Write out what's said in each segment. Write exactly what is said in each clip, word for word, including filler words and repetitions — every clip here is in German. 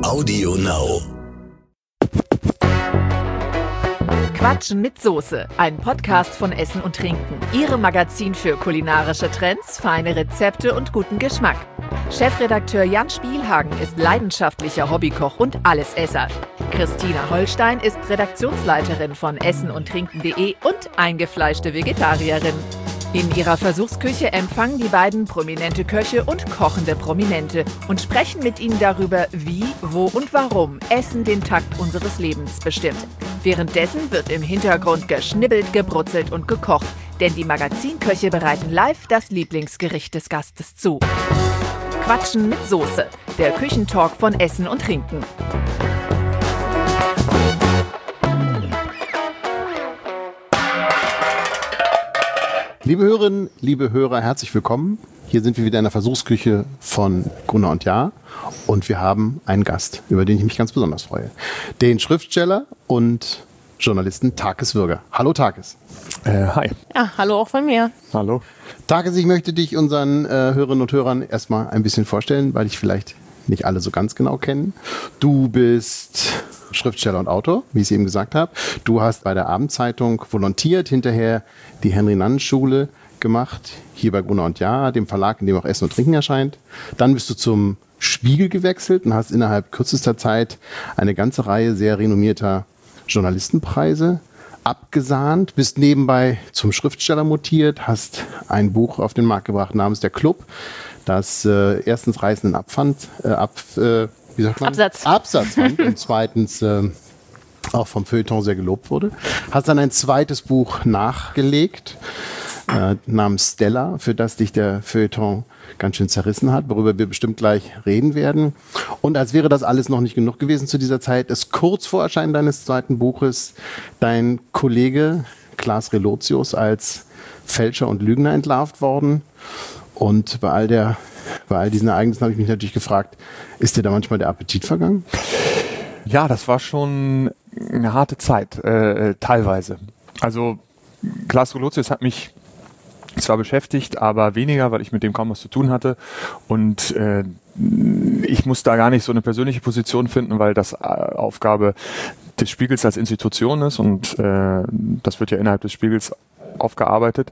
Audio Now. Quatschen mit Soße, ein Podcast von Essen und Trinken. Ihre Magazin für kulinarische Trends, feine Rezepte und guten Geschmack. Chefredakteur Jan Spielhagen ist leidenschaftlicher Hobbykoch und Allesesser. Christina Holstein ist Redaktionsleiterin von essen und trinken punkt de und eingefleischte Vegetarierin. In ihrer Versuchsküche empfangen die beiden prominente Köche und kochende Prominente und sprechen mit ihnen darüber, wie, wo und warum Essen den Takt unseres Lebens bestimmt. Währenddessen wird im Hintergrund geschnibbelt, gebrutzelt und gekocht, denn die Magazinköche bereiten live das Lieblingsgericht des Gastes zu. Quatschen mit Soße, der Küchentalk von Essen und Trinken. Liebe Hörerinnen, liebe Hörer, herzlich willkommen. Hier sind wir wieder in der Versuchsküche von Gruner und Jahr und wir haben einen Gast, über den ich mich ganz besonders freue. Den Schriftsteller und Journalisten Takis Würger. Hallo Takis. Äh, hi. Ja, hallo auch von mir. Hallo. Takis, ich möchte dich unseren äh, Hörerinnen und Hörern erstmal ein bisschen vorstellen, weil ich vielleicht nicht alle so ganz genau kennen. Du bist Schriftsteller und Autor, wie ich es eben gesagt habe. Du hast bei der Abendzeitung volontiert, hinterher die Henry-Nannen-Schule gemacht, hier bei Gruner und Jahr, dem Verlag, in dem auch Essen und Trinken erscheint. Dann bist du zum Spiegel gewechselt und hast innerhalb kürzester Zeit eine ganze Reihe sehr renommierter Journalistenpreise abgesahnt, bist nebenbei zum Schriftsteller mutiert, hast ein Buch auf den Markt gebracht namens Der Club, das äh, erstens reißenden Abfand, äh, ab, äh, wie sagt man? Absatz. Absatz fand und zweitens äh, auch vom Feuilleton sehr gelobt wurde. Hast dann ein zweites Buch nachgelegt, äh, namens Stella, für das dich der Feuilleton ganz schön zerrissen hat, worüber wir bestimmt gleich reden werden. Und als wäre das alles noch nicht genug gewesen zu dieser Zeit, ist kurz vor Erscheinen deines zweiten Buches dein Kollege Klaas Relotius als Fälscher und Lügner entlarvt worden. Und bei all der, bei all diesen Ereignissen habe ich mich natürlich gefragt, ist dir da manchmal der Appetit vergangen? Ja, das war schon eine harte Zeit, äh, teilweise. Also Klaas Relotius hat mich zwar beschäftigt, aber weniger, weil ich mit dem kaum was zu tun hatte. Und äh, ich muss da gar nicht so eine persönliche Position finden, weil das Aufgabe des Spiegels als Institution ist und äh, das wird ja innerhalb des Spiegels aufgearbeitet.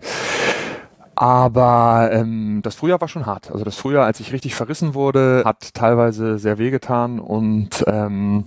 Aber ähm, das Frühjahr war schon hart. Also das Frühjahr, als ich richtig verrissen wurde, hat teilweise sehr wehgetan und ähm,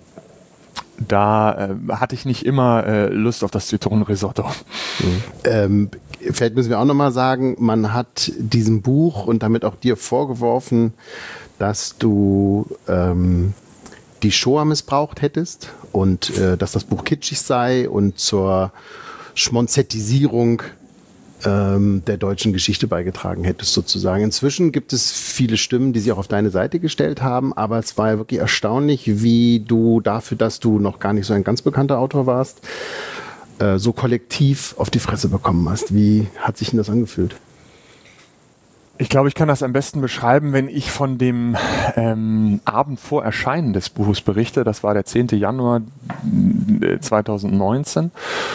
da äh, hatte ich nicht immer äh, Lust auf das Zitronenrisotto. Mhm. Ähm, vielleicht müssen wir auch nochmal sagen, man hat diesem Buch und damit auch dir vorgeworfen, dass du ähm, die Shoah missbraucht hättest und äh, dass das Buch kitschig sei und zur Schmonzettisierung ähm, der deutschen Geschichte beigetragen hättest sozusagen. Inzwischen gibt es viele Stimmen, die sich auch auf deine Seite gestellt haben, aber es war ja wirklich erstaunlich, wie du dafür, dass du noch gar nicht so ein ganz bekannter Autor warst, äh, so kollektiv auf die Fresse bekommen hast. Wie hat sich denn das angefühlt? Ich glaube, ich kann das am besten beschreiben, wenn ich von dem ähm, Abend vor Erscheinen des Buches berichte. Das war der zehnte Januar zweitausendneunzehn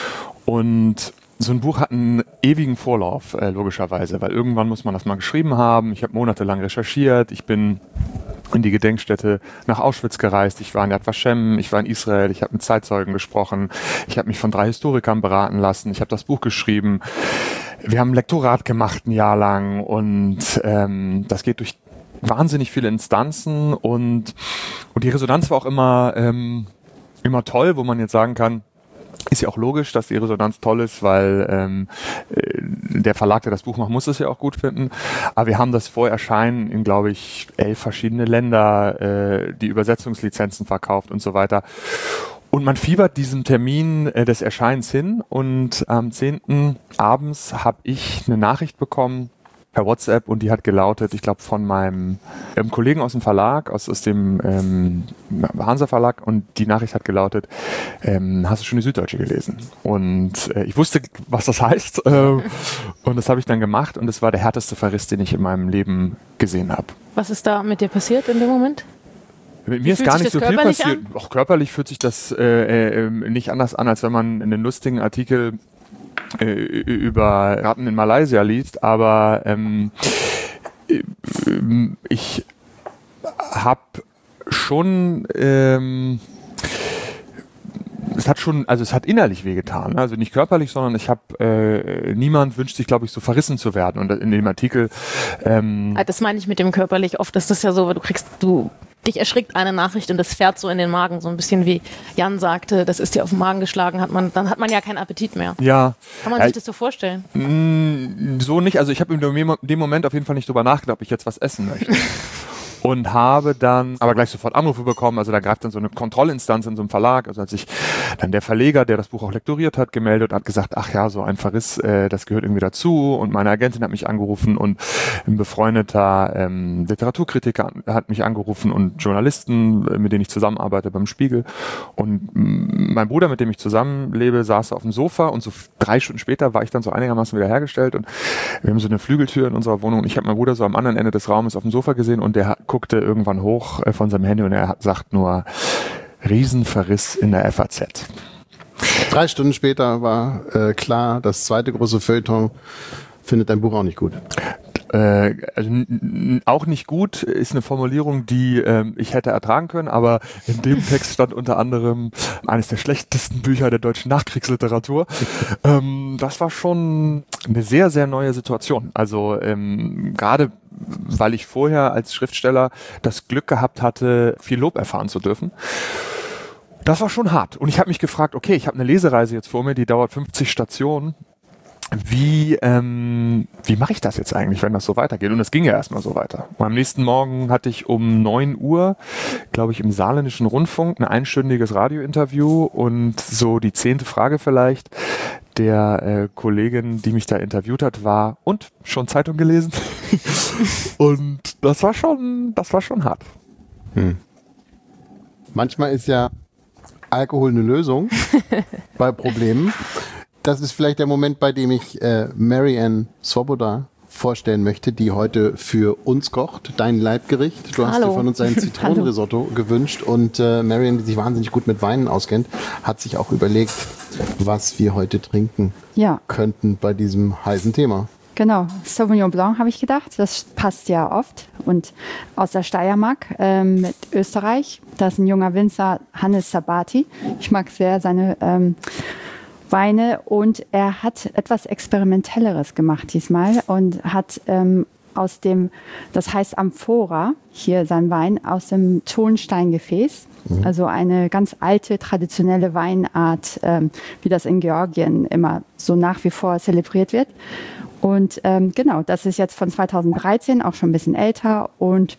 und so ein Buch hat einen ewigen Vorlauf, äh, logischerweise, weil irgendwann muss man das mal geschrieben haben. Ich habe monatelang recherchiert, ich bin in die Gedenkstätte nach Auschwitz gereist, ich war in Yad Vashem, ich war in Israel, ich habe mit Zeitzeugen gesprochen, ich habe mich von drei Historikern beraten lassen, ich habe das Buch geschrieben. Wir haben ein Lektorat gemacht ein Jahr lang und ähm, das geht durch wahnsinnig viele Instanzen und, und die Resonanz war auch immer, ähm, immer toll, wo man jetzt sagen kann, ist ja auch logisch, dass die Resonanz toll ist, weil ähm, der Verlag, der das Buch macht, muss es ja auch gut finden. Aber wir haben das vor Erscheinen in, glaube ich, elf verschiedene Länder, äh, die Übersetzungslizenzen verkauft und so weiter. Und man fiebert diesem Termin äh, des Erscheinens hin und am zehnten abends habe ich eine Nachricht bekommen per WhatsApp und die hat gelautet, ich glaube von meinem ähm, Kollegen aus dem Verlag, aus, aus dem ähm, Hansa Verlag und die Nachricht hat gelautet, ähm, hast du schon die Süddeutsche gelesen? Und äh, ich wusste, was das heißt äh, und das habe ich dann gemacht und es war der härteste Verriss, den ich in meinem Leben gesehen habe. Was ist da mit dir passiert in dem Moment? Mit mir ist gar nicht so viel passiert. Auch körperlich fühlt sich das äh, äh, nicht anders an, als wenn man einen lustigen Artikel über Ratten in Malaysia liest, aber ähm, ich habe schon, ähm, es hat schon, also es hat innerlich wehgetan, also nicht körperlich, sondern ich habe, äh, niemand wünscht sich, glaube ich, so verrissen zu werden. Und in dem Artikel, ähm, Das meine ich mit dem körperlich. Oft ist das ja so, du kriegst, du, dich erschrickt eine Nachricht und das fährt so in den Magen, so ein bisschen wie Jan sagte, das ist dir auf den Magen geschlagen, hat man, dann hat man ja keinen Appetit mehr. ja. Kann man sich das so vorstellen? Mh, so nicht, also ich habe in dem Moment auf jeden Fall nicht drüber nachgedacht, ob ich jetzt was essen möchte. Und habe dann aber gleich sofort Anrufe bekommen, also da greift dann so eine Kontrollinstanz in so einem Verlag, also als sich dann der Verleger, der das Buch auch lektoriert hat, gemeldet und hat gesagt, ach ja, so ein Verriss, äh, das gehört irgendwie dazu, und meine Agentin hat mich angerufen und ein befreundeter ähm, Literaturkritiker hat mich angerufen und Journalisten, mit denen ich zusammenarbeite beim Spiegel, und mh, mein Bruder, mit dem ich zusammenlebe, saß auf dem Sofa, und so drei Stunden später war ich dann so einigermaßen wieder hergestellt, und wir haben so eine Flügeltür in unserer Wohnung und ich habe meinen Bruder so am anderen Ende des Raumes auf dem Sofa gesehen, und der hat guckte irgendwann hoch äh, von seinem Handy und er hat, sagt nur, Riesenverriss in der F A Z. Drei Stunden später war äh, klar, das zweite große Feuilleton findet dein Buch auch nicht gut. Äh, also n- n- auch nicht gut ist eine Formulierung, die ähm, ich hätte ertragen können, aber in dem Text stand unter anderem eines der schlechtesten Bücher der deutschen Nachkriegsliteratur. ähm, das war schon eine sehr, sehr neue Situation. Also ähm, gerade weil ich vorher als Schriftsteller das Glück gehabt hatte, viel Lob erfahren zu dürfen. Das war schon hart. Und ich habe mich gefragt, okay, ich habe eine Lesereise jetzt vor mir, die dauert fünfzig Stationen. Wie, ähm, wie mache ich das jetzt eigentlich, wenn das so weitergeht? Und es ging ja erstmal so weiter. Und am nächsten Morgen hatte ich um neun Uhr, glaube ich, im Saarländischen Rundfunk ein einstündiges Radiointerview, und so die zehnte Frage vielleicht der äh, Kollegin, die mich da interviewt hat, war, und schon Zeitung gelesen? Und das war schon, das war schon hart. Hm. Manchmal ist ja Alkohol eine Lösung bei Problemen. Das ist vielleicht der Moment, bei dem ich äh, Marianne Swoboda vorstellen möchte, die heute für uns kocht, dein Leibgericht. Du hast Hallo. dir von uns ein Zitronenrisotto gewünscht, und äh, Marianne, die sich wahnsinnig gut mit Weinen auskennt, hat sich auch überlegt, was wir heute trinken Ja, könnten bei diesem heißen Thema. genau. Sauvignon Blanc habe ich gedacht. Das passt ja oft. Und aus der Steiermark ähm, mit Österreich. Da ist ein junger Winzer, Hannes Sabati. Ich mag sehr seine ähm, Weine. Und er hat etwas Experimentelleres gemacht diesmal und hat ähm, aus dem, das heißt Amphora, hier sein Wein, aus dem Tonsteingefäß. Mhm. Also eine ganz alte, traditionelle Weinart, ähm, wie das in Georgien immer so nach wie vor zelebriert wird. Und ähm, genau, das ist jetzt von zweitausenddreizehn, auch schon ein bisschen älter, und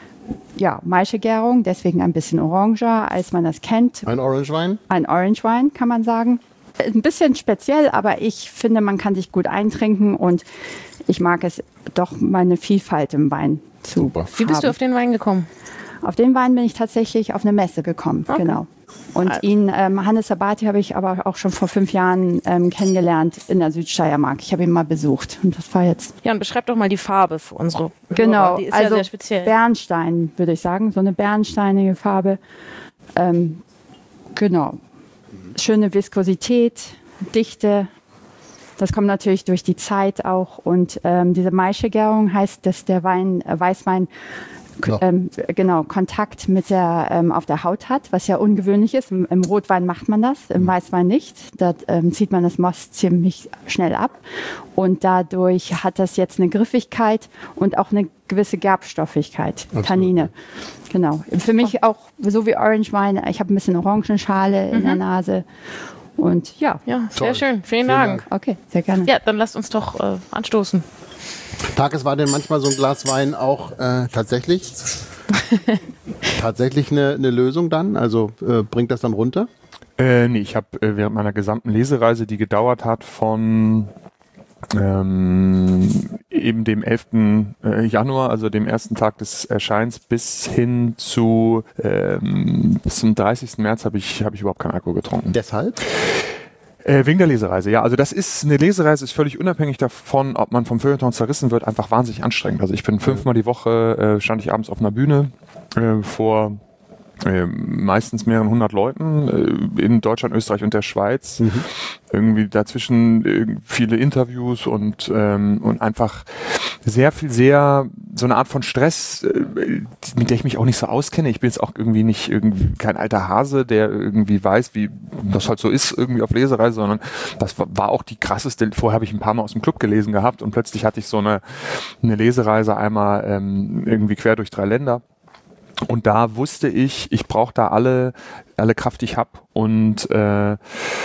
ja, Maischegärung, deswegen ein bisschen oranger, als man das kennt. Ein Orangewein? Ein Orange Wine, kann man sagen. Ein bisschen speziell, aber ich finde, man kann sich gut eintrinken, und ich mag es doch, meine Vielfalt im Wein zu Super. Wie bist du haben. auf den Wein gekommen? Auf den Wein bin ich tatsächlich auf eine Messe gekommen, Okay. genau. Und Also- ihn, ähm, Hannes Sabati, habe ich aber auch schon vor fünf Jahren ähm, kennengelernt in der Südsteiermark. Ich habe ihn mal besucht, und das war jetzt Jan, beschreib doch mal die Farbe für unsere genau, Hörer. Die ist also ja sehr speziell. Bernstein, würde ich sagen, so eine bernsteinige Farbe. Ähm, genau, schöne Viskosität, Dichte. Das kommt natürlich durch die Zeit auch. Und ähm, diese Maischegärung heißt, dass der Wein, äh, Weißwein Ja. ähm, genau Kontakt mit der ähm, auf der Haut hat, was ja ungewöhnlich ist. Im, im Rotwein macht man das, im Weißwein nicht. Da ähm, zieht man das Most ziemlich schnell ab. Und dadurch hat das jetzt eine Griffigkeit und auch eine gewisse Gerbstoffigkeit, Absolut. Tannine. Genau. Für mich auch so wie Orange Wein. Ich habe ein bisschen Orangenschale in der Nase. Und ja, Ja, sehr Toll. schön. Vielen, Vielen Dank. okay, sehr gerne. Ja, dann lasst uns doch äh, anstoßen. Takis, war denn manchmal so ein Glas Wein auch äh, tatsächlich tatsächlich eine, eine Lösung dann? Also äh, bringt das dann runter? Äh, nee, ich habe äh, während meiner gesamten Lesereise, die gedauert hat von ähm, eben dem elften äh, Januar, also dem ersten Tag des Erscheins, bis hin zu ähm, bis zum dreißigsten März habe ich, hab ich überhaupt keinen Alkohol getrunken. Deshalb? Äh, wegen der Lesereise, ja. Also das ist, eine Lesereise ist völlig unabhängig davon, ob man vom Feuilleton zerrissen wird, einfach wahnsinnig anstrengend. Also ich bin fünfmal die Woche, äh, stand ich abends auf einer Bühne äh, vor äh, meistens mehreren hundert Leuten äh, in Deutschland, Österreich und der Schweiz. Mhm. Irgendwie dazwischen äh, viele Interviews und, ähm, und einfach sehr viel, sehr, so eine Art von Stress, äh, mit der ich mich auch nicht so auskenne. Ich bin jetzt auch irgendwie nicht irgendwie kein alter Hase, der irgendwie weiß, wie das halt so ist, irgendwie auf Lesereise, sondern das war, war auch die krasseste. Vorher habe ich ein paar Mal aus dem Club gelesen gehabt und plötzlich hatte ich so eine, eine Lesereise einmal ähm, irgendwie quer durch drei Länder. Und da wusste ich, ich brauche da alle, alle Kraft, die ich habe. Und äh,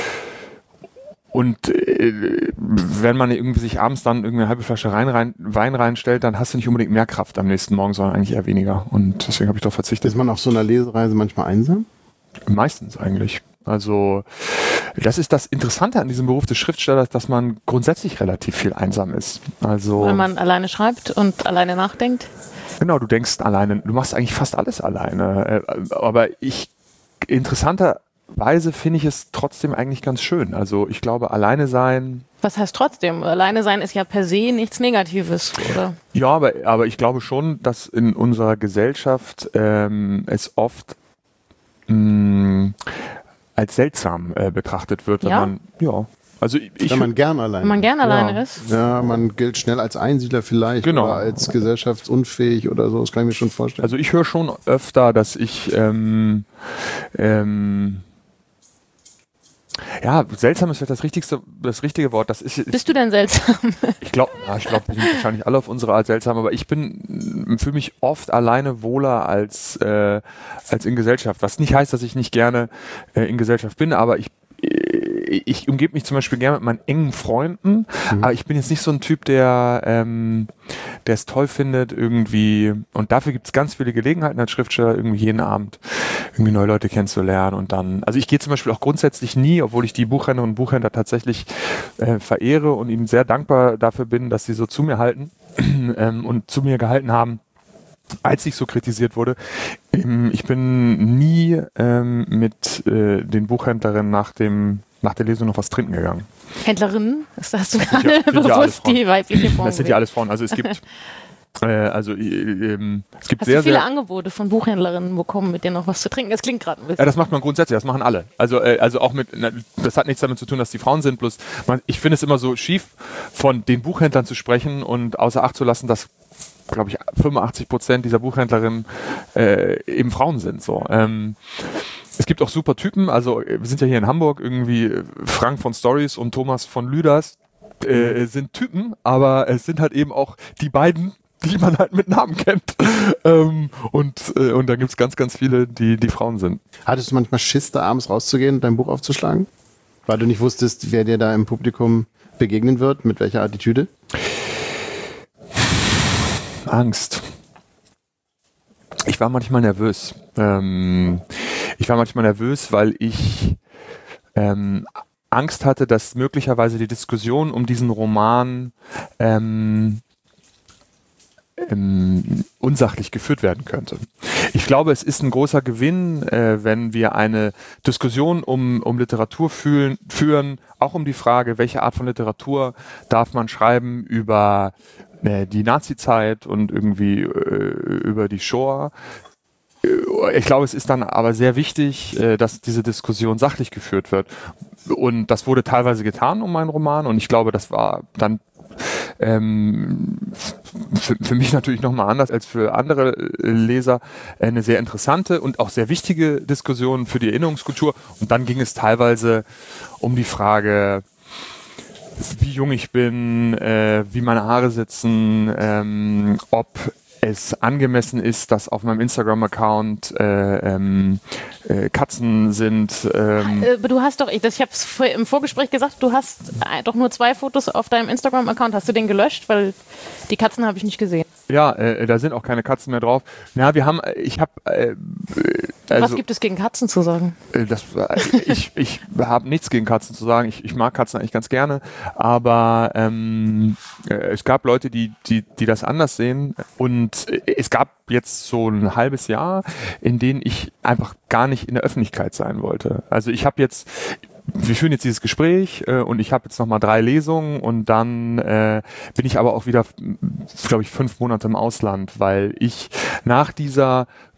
Und äh, wenn man irgendwie sich abends dann irgendeine halbe Flasche rein, rein, Wein reinstellt, dann hast du nicht unbedingt mehr Kraft am nächsten Morgen, sondern eigentlich eher weniger. Und deswegen habe ich darauf verzichtet. Ist man auf so einer Lesereise manchmal einsam? Meistens eigentlich. Also das ist das Interessante an diesem Beruf des Schriftstellers, dass man grundsätzlich relativ viel einsam ist. Also weil man alleine schreibt und alleine nachdenkt. Genau, du denkst alleine, du machst eigentlich fast alles alleine. Aber ich, interessanterweise finde ich es trotzdem eigentlich ganz schön. Also ich glaube, alleine sein... Was heißt trotzdem? Alleine sein ist ja per se nichts Negatives, oder? Ja, aber, aber ich glaube schon, dass in unserer Gesellschaft ähm, es oft mh, als seltsam äh, betrachtet wird, wenn Ja? man... Ja. Also ich, Wenn man gern alleine Wenn man gern alleine Ja. ist. Ja, man gilt schnell als Einsiedler vielleicht Genau. oder als gesellschaftsunfähig oder so. Das kann ich mir schon vorstellen. Also ich höre schon öfter, dass ich ähm, ähm, ja, seltsam ist vielleicht das richtigste, das richtige Wort. Das ist, Bist du denn seltsam? ich glaube, ja, ich glaube, wir sind wahrscheinlich alle auf unsere Art seltsam, aber ich bin für mich oft alleine wohler als äh, als in Gesellschaft. Was nicht heißt, dass ich nicht gerne äh, in Gesellschaft bin, aber ich ich umgebe mich zum Beispiel gerne mit meinen engen Freunden, mhm. aber ich bin jetzt nicht so ein Typ, der ähm, der es toll findet, irgendwie, und dafür gibt es ganz viele Gelegenheiten als Schriftsteller, irgendwie jeden Abend irgendwie neue Leute kennenzulernen und dann, also ich gehe zum Beispiel auch grundsätzlich nie, obwohl ich die Buchhändlerinnen und Buchhändler tatsächlich äh, verehre und ihnen sehr dankbar dafür bin, dass sie so zu mir halten ähm, und zu mir gehalten haben, als ich so kritisiert wurde. Ich bin nie ähm, mit äh, den Buchhändlerinnen nach dem nach der Lesung noch was trinken gegangen. Händlerinnen? Das hast du ja- gerade sind ja alles bewusst Frauen. die weibliche Form Das sind ja gewählt. alles Frauen. Also es gibt äh, also äh, ähm, es gibt Hast sehr, du viele sehr Angebote von Buchhändlerinnen bekommen, mit denen noch was zu trinken? Das klingt gerade ein bisschen. Ja, das macht man grundsätzlich, das machen alle. Also, äh, also auch mit, na, das hat nichts damit zu tun, dass die Frauen sind, bloß man, ich finde es immer so schief, von den Buchhändlern zu sprechen und außer Acht zu lassen, dass, glaube ich, fünfundachtzig Prozent dieser Buchhändlerinnen äh, eben Frauen sind. So. Ähm, es gibt auch super Typen, also wir sind ja hier in Hamburg, irgendwie Frank von Stories und Thomas von Lüders äh, sind Typen, aber es sind halt eben auch die beiden, die man halt mit Namen kennt. ähm, und, äh, und da gibt es ganz, ganz viele, die, die Frauen sind. Hattest du manchmal Schiss, da abends rauszugehen und dein Buch aufzuschlagen? Weil du nicht wusstest, wer dir da im Publikum begegnen wird, mit welcher Attitüde? Angst. Ich war manchmal nervös. Ähm, ich war manchmal nervös, weil ich ähm, Angst hatte, dass möglicherweise die Diskussion um diesen Roman ähm, ähm, unsachlich geführt werden könnte. Ich glaube, es ist ein großer Gewinn, äh, wenn wir eine Diskussion um, um Literatur fühlen, führen, auch um die Frage, welche Art von Literatur darf man schreiben über äh, die Nazi-Zeit und irgendwie äh, über die Shoah. Ich glaube, es ist dann aber sehr wichtig, äh, dass diese Diskussion sachlich geführt wird. Und das wurde teilweise getan um meinen Roman und ich glaube, das war dann ähm, für, für mich natürlich nochmal anders als für andere Leser eine sehr interessante und auch sehr wichtige Diskussion für die Erinnerungskultur. Und dann ging es teilweise um die Frage, wie jung ich bin, äh, wie meine Haare sitzen, ähm, ob es angemessen ist, dass auf meinem Instagram-Account äh, ähm, äh, Katzen sind. Ähm. Äh, Du hast doch, ich, das- ich habe es im Vorgespräch gesagt, du hast äh, doch nur zwei Fotos auf deinem Instagram-Account. Hast du den gelöscht? Weil die Katzen habe ich nicht gesehen. Ja, äh, da sind auch keine Katzen mehr drauf. Ja, wir haben, äh, ich habe, äh, also, Was gibt es gegen Katzen zu sagen? äh, das, äh, ich, ich habe nichts gegen Katzen zu sagen. Ich, ich mag Katzen eigentlich ganz gerne, aber ähm, äh, es gab Leute, die, die, die das anders sehen und äh, es gab jetzt so ein halbes Jahr, in denen ich einfach gar nicht in der Öffentlichkeit sein wollte. Also ich habe jetzt wir führen jetzt dieses Gespräch äh, und ich habe jetzt nochmal drei Lesungen und dann äh, bin ich aber auch wieder, glaube ich, fünf Monate im Ausland, weil ich nach dieser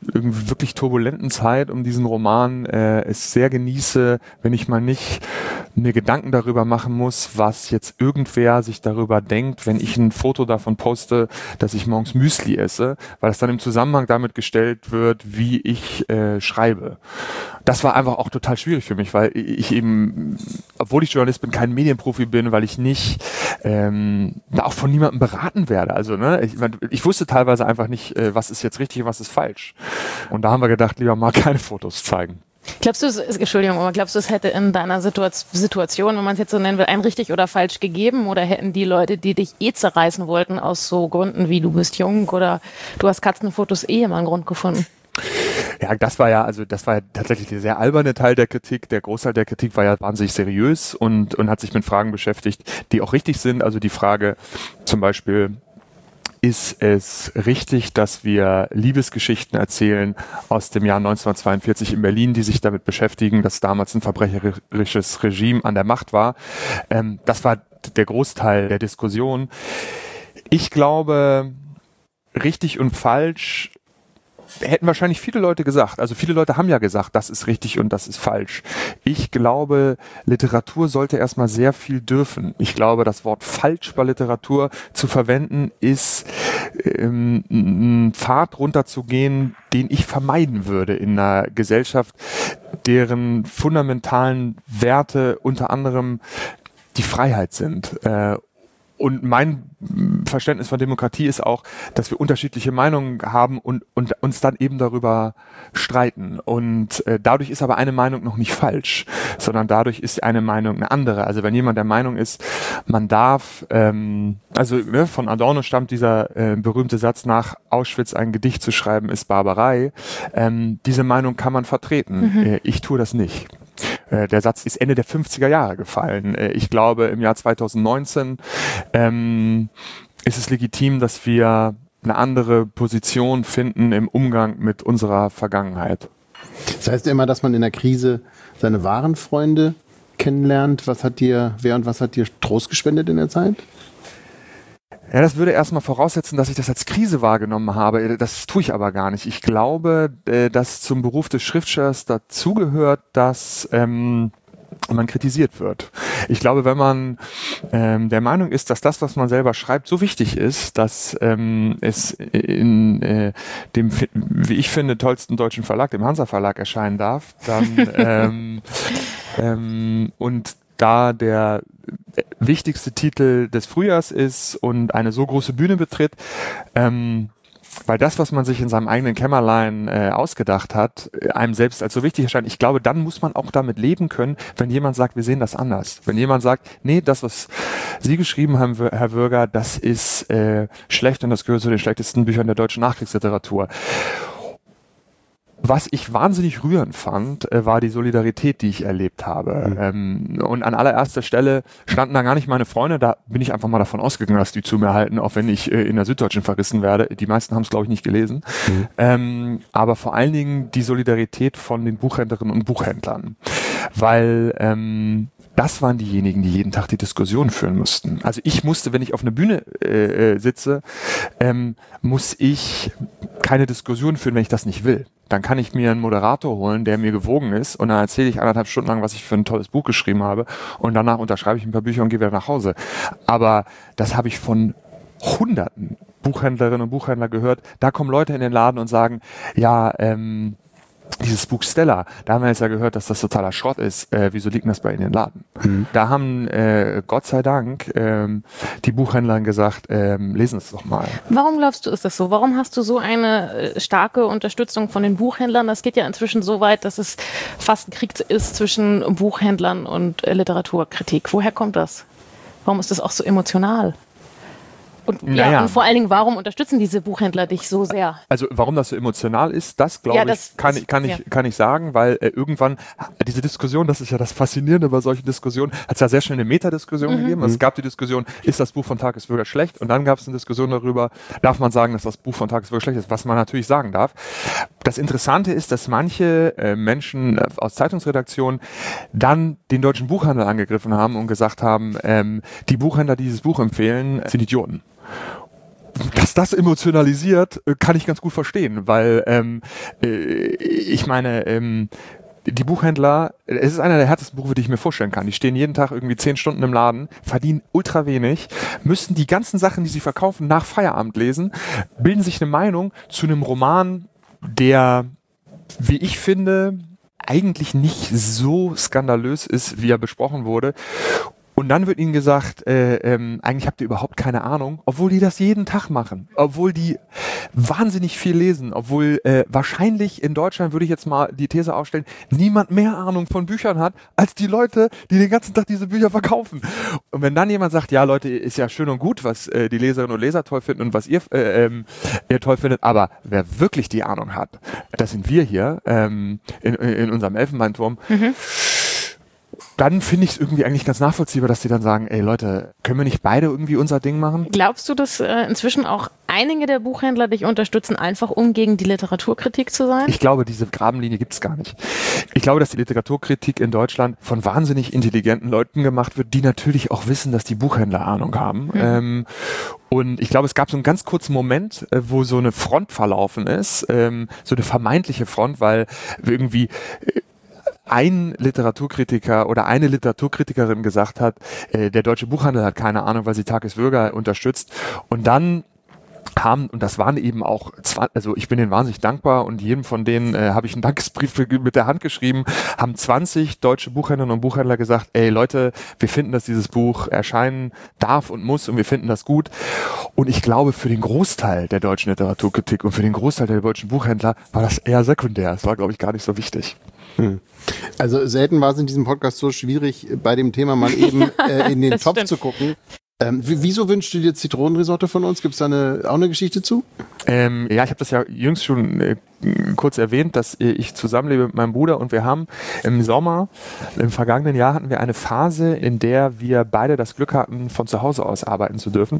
irgendwie wirklich turbulenten Zeit um diesen Roman äh, es sehr genieße, wenn ich mal nicht mir Gedanken darüber machen muss, was jetzt irgendwer sich darüber denkt, wenn ich ein Foto davon poste, dass ich morgens Müsli esse, weil es dann im Zusammenhang damit gestellt wird, wie ich äh, schreibe. Das war einfach auch total schwierig für mich, weil ich eben, obwohl ich Journalist bin, kein Medienprofi bin, weil ich nicht ähm, da auch von niemandem beraten werde. Also ne, ich, ich wusste teilweise einfach nicht, äh, was ist jetzt richtig und was ist falsch. Und da haben wir gedacht, lieber mal keine Fotos zeigen. Glaubst du, es, Entschuldigung, aber glaubst du, es hätte in deiner Situa- Situation, wenn man es jetzt so nennen will, ein richtig oder falsch gegeben? Oder hätten die Leute, die dich eh zerreißen wollten, aus so Gründen wie du bist jung oder du hast Katzenfotos, eh immer einen Grund gefunden? Ja, das war ja, also das war ja tatsächlich der sehr alberne Teil der Kritik. Der Großteil der Kritik war ja wahnsinnig seriös und, und hat sich mit Fragen beschäftigt, die auch richtig sind. Also die Frage zum Beispiel, ist es richtig, dass wir Liebesgeschichten erzählen aus dem Jahr neunzehnhundertzweiundvierzig in Berlin, die sich damit beschäftigen, dass damals ein verbrecherisches Regime an der Macht war? Ähm, das war der Großteil der Diskussion. Ich glaube, richtig und falsch hätten wahrscheinlich viele Leute gesagt. Also viele Leute haben ja gesagt, das ist richtig und das ist falsch. Ich glaube, Literatur sollte erstmal sehr viel dürfen. Ich glaube, das Wort falsch bei Literatur zu verwenden, ist ähm, ein Pfad runterzugehen, den ich vermeiden würde in einer Gesellschaft, deren fundamentalen Werte unter anderem die Freiheit sind. Äh, Und mein Verständnis von Demokratie ist auch, dass wir unterschiedliche Meinungen haben und, und uns dann eben darüber streiten. Und äh, dadurch ist aber eine Meinung noch nicht falsch, sondern dadurch ist eine Meinung eine andere. Also wenn jemand der Meinung ist, man darf, ähm, also ne, von Adorno stammt dieser äh, berühmte Satz, nach Auschwitz ein Gedicht zu schreiben ist Barbarei. Ähm, diese Meinung kann man vertreten. Mhm. Äh, ich tue das nicht. Der Satz ist Ende der fünfziger Jahre gefallen. Ich glaube, im Jahr zweitausendneunzehn ähm, ist es legitim, dass wir eine andere Position finden im Umgang mit unserer Vergangenheit. Das heißt immer, dass man in der Krise seine wahren Freunde kennenlernt. Was hat dir, wer und was hat dir Trost gespendet in der Zeit? Ja, das würde erstmal voraussetzen, dass ich das als Krise wahrgenommen habe. Das tue ich aber gar nicht. Ich glaube, dass zum Beruf des Schriftstellers dazugehört, dass ähm, man kritisiert wird. Ich glaube, wenn man ähm, der Meinung ist, dass das, was man selber schreibt, so wichtig ist, dass ähm, es in äh, dem, wie ich finde, tollsten deutschen Verlag, dem Hansa Verlag, erscheinen darf, dann ähm, ähm, und da der wichtigste Titel des Frühjahrs ist und eine so große Bühne betritt, ähm, weil das, was man sich in seinem eigenen Kämmerlein äh, ausgedacht hat, einem selbst als so wichtig erscheint. Ich glaube, dann muss man auch damit leben können, wenn jemand sagt, wir sehen das anders. Wenn jemand sagt, nee, das, was Sie geschrieben haben, Herr Würger, das ist äh, schlecht und das gehört zu den schlechtesten Büchern der deutschen Nachkriegsliteratur. Was ich wahnsinnig rührend fand, äh, war die Solidarität, die ich erlebt habe. Mhm. Ähm, und an allererster Stelle standen da gar nicht meine Freunde, da bin ich einfach mal davon ausgegangen, dass die zu mir halten, auch wenn ich äh, in der Süddeutschen verrissen werde. Die meisten haben es, glaube ich, nicht gelesen. Mhm. Ähm, aber vor allen Dingen die Solidarität von den Buchhändlerinnen und Buchhändlern. Weil ähm, das waren diejenigen, die jeden Tag die Diskussion führen mussten. Also ich musste, wenn ich auf einer Bühne äh, sitze, ähm, muss ich keine Diskussion führen, wenn ich das nicht will. Dann kann ich mir einen Moderator holen, der mir gewogen ist und dann erzähle ich anderthalb Stunden lang, was ich für ein tolles Buch geschrieben habe und danach unterschreibe ich ein paar Bücher und gehe wieder nach Hause. Aber das habe ich von hunderten Buchhändlerinnen und Buchhändler gehört. Da kommen Leute in den Laden und sagen, ja, ähm, dieses Buch Stella, da haben wir jetzt ja gehört, dass das totaler Schrott ist. Äh, wieso liegt das bei Ihnen im Laden? Mhm. Da haben, äh, Gott sei Dank, ähm, die Buchhändler gesagt, ähm, lesen es doch mal. Warum glaubst du, ist das so? Warum hast du so eine äh, starke Unterstützung von den Buchhändlern? Das geht ja inzwischen so weit, dass es fast ein Krieg ist zwischen Buchhändlern und äh, Literaturkritik. Woher kommt das? Warum ist das auch so emotional? Und, ja, naja. und vor allen Dingen, warum unterstützen diese Buchhändler dich so sehr? Also warum das so emotional ist, das glaube ja, ich, kann, ist, kann, ich, ja. kann ich sagen, weil äh, irgendwann diese Diskussion, das ist ja das Faszinierende bei solchen Diskussionen, hat es ja sehr schnell eine Metadiskussion mhm. gegeben. Also es gab die Diskussion, ist das Buch von Tagesbürger schlecht? Und dann gab es eine Diskussion darüber, darf man sagen, dass das Buch von Tagesbürger schlecht ist? Was man natürlich sagen darf. Das Interessante ist, dass manche äh, Menschen äh, aus Zeitungsredaktionen dann den deutschen Buchhandel angegriffen haben und gesagt haben, ähm, die Buchhändler, die dieses Buch empfehlen, sind Idioten. dass das emotionalisiert, kann ich ganz gut verstehen, weil ähm, äh, ich meine, ähm, die Buchhändler, es ist einer der härtesten Berufe, die ich mir vorstellen kann. Die stehen jeden Tag irgendwie zehn Stunden im Laden, verdienen ultra wenig, müssen die ganzen Sachen, die sie verkaufen, nach Feierabend lesen, bilden sich eine Meinung zu einem Roman, der, wie ich finde, eigentlich nicht so skandalös ist, wie er besprochen wurde. Und dann wird ihnen gesagt, äh, ähm, eigentlich habt ihr überhaupt keine Ahnung, obwohl die das jeden Tag machen, obwohl die wahnsinnig viel lesen, obwohl äh, wahrscheinlich in Deutschland, würde ich jetzt mal die These aufstellen, niemand mehr Ahnung von Büchern hat, als die Leute, die den ganzen Tag diese Bücher verkaufen. Und wenn dann jemand sagt, ja Leute, ist ja schön und gut, was äh, die Leserinnen und Leser toll finden und was ihr, äh, ähm, ihr toll findet, aber wer wirklich die Ahnung hat, das sind wir hier ähm, in, in unserem Elfenbeinturm, mhm. Dann finde ich es irgendwie eigentlich ganz nachvollziehbar, dass die dann sagen, ey Leute, können wir nicht beide irgendwie unser Ding machen? Glaubst du, dass äh, inzwischen auch einige der Buchhändler dich unterstützen, einfach um gegen die Literaturkritik zu sein? Ich glaube, diese Grabenlinie gibt es gar nicht. Ich glaube, dass die Literaturkritik in Deutschland von wahnsinnig intelligenten Leuten gemacht wird, die natürlich auch wissen, dass die Buchhändler Ahnung haben. Mhm. Ähm, und ich glaube, es gab so einen ganz kurzen Moment, äh, wo so eine Front verlaufen ist, ähm, so eine vermeintliche Front, weil irgendwie äh, ein Literaturkritiker oder eine Literaturkritikerin gesagt hat, äh, der deutsche Buchhandel hat keine Ahnung, weil sie Tagesbürger unterstützt. Und dann haben, und das waren eben auch, also ich bin denen wahnsinnig dankbar und jedem von denen äh, habe ich einen Dankesbrief mit der Hand geschrieben, haben zwanzig deutsche Buchhändlerinnen und Buchhändler gesagt, ey Leute, wir finden, dass dieses Buch erscheinen darf und muss und wir finden das gut. Und ich glaube, für den Großteil der deutschen Literaturkritik und für den Großteil der deutschen Buchhändler war das eher sekundär. Es war, glaube ich, gar nicht so wichtig. Hm. Also selten war es in diesem Podcast so schwierig, bei dem Thema mal eben äh, in den Topf stimmt. zu gucken. Ähm, wieso wünschst du dir Zitronenrisotto von uns? Gibt es da eine, auch eine Geschichte zu? Ähm, ja, ich habe das ja jüngst schon äh, kurz erwähnt, dass ich zusammenlebe mit meinem Bruder und wir haben im Sommer, im vergangenen Jahr hatten wir eine Phase, in der wir beide das Glück hatten, von zu Hause aus arbeiten zu dürfen.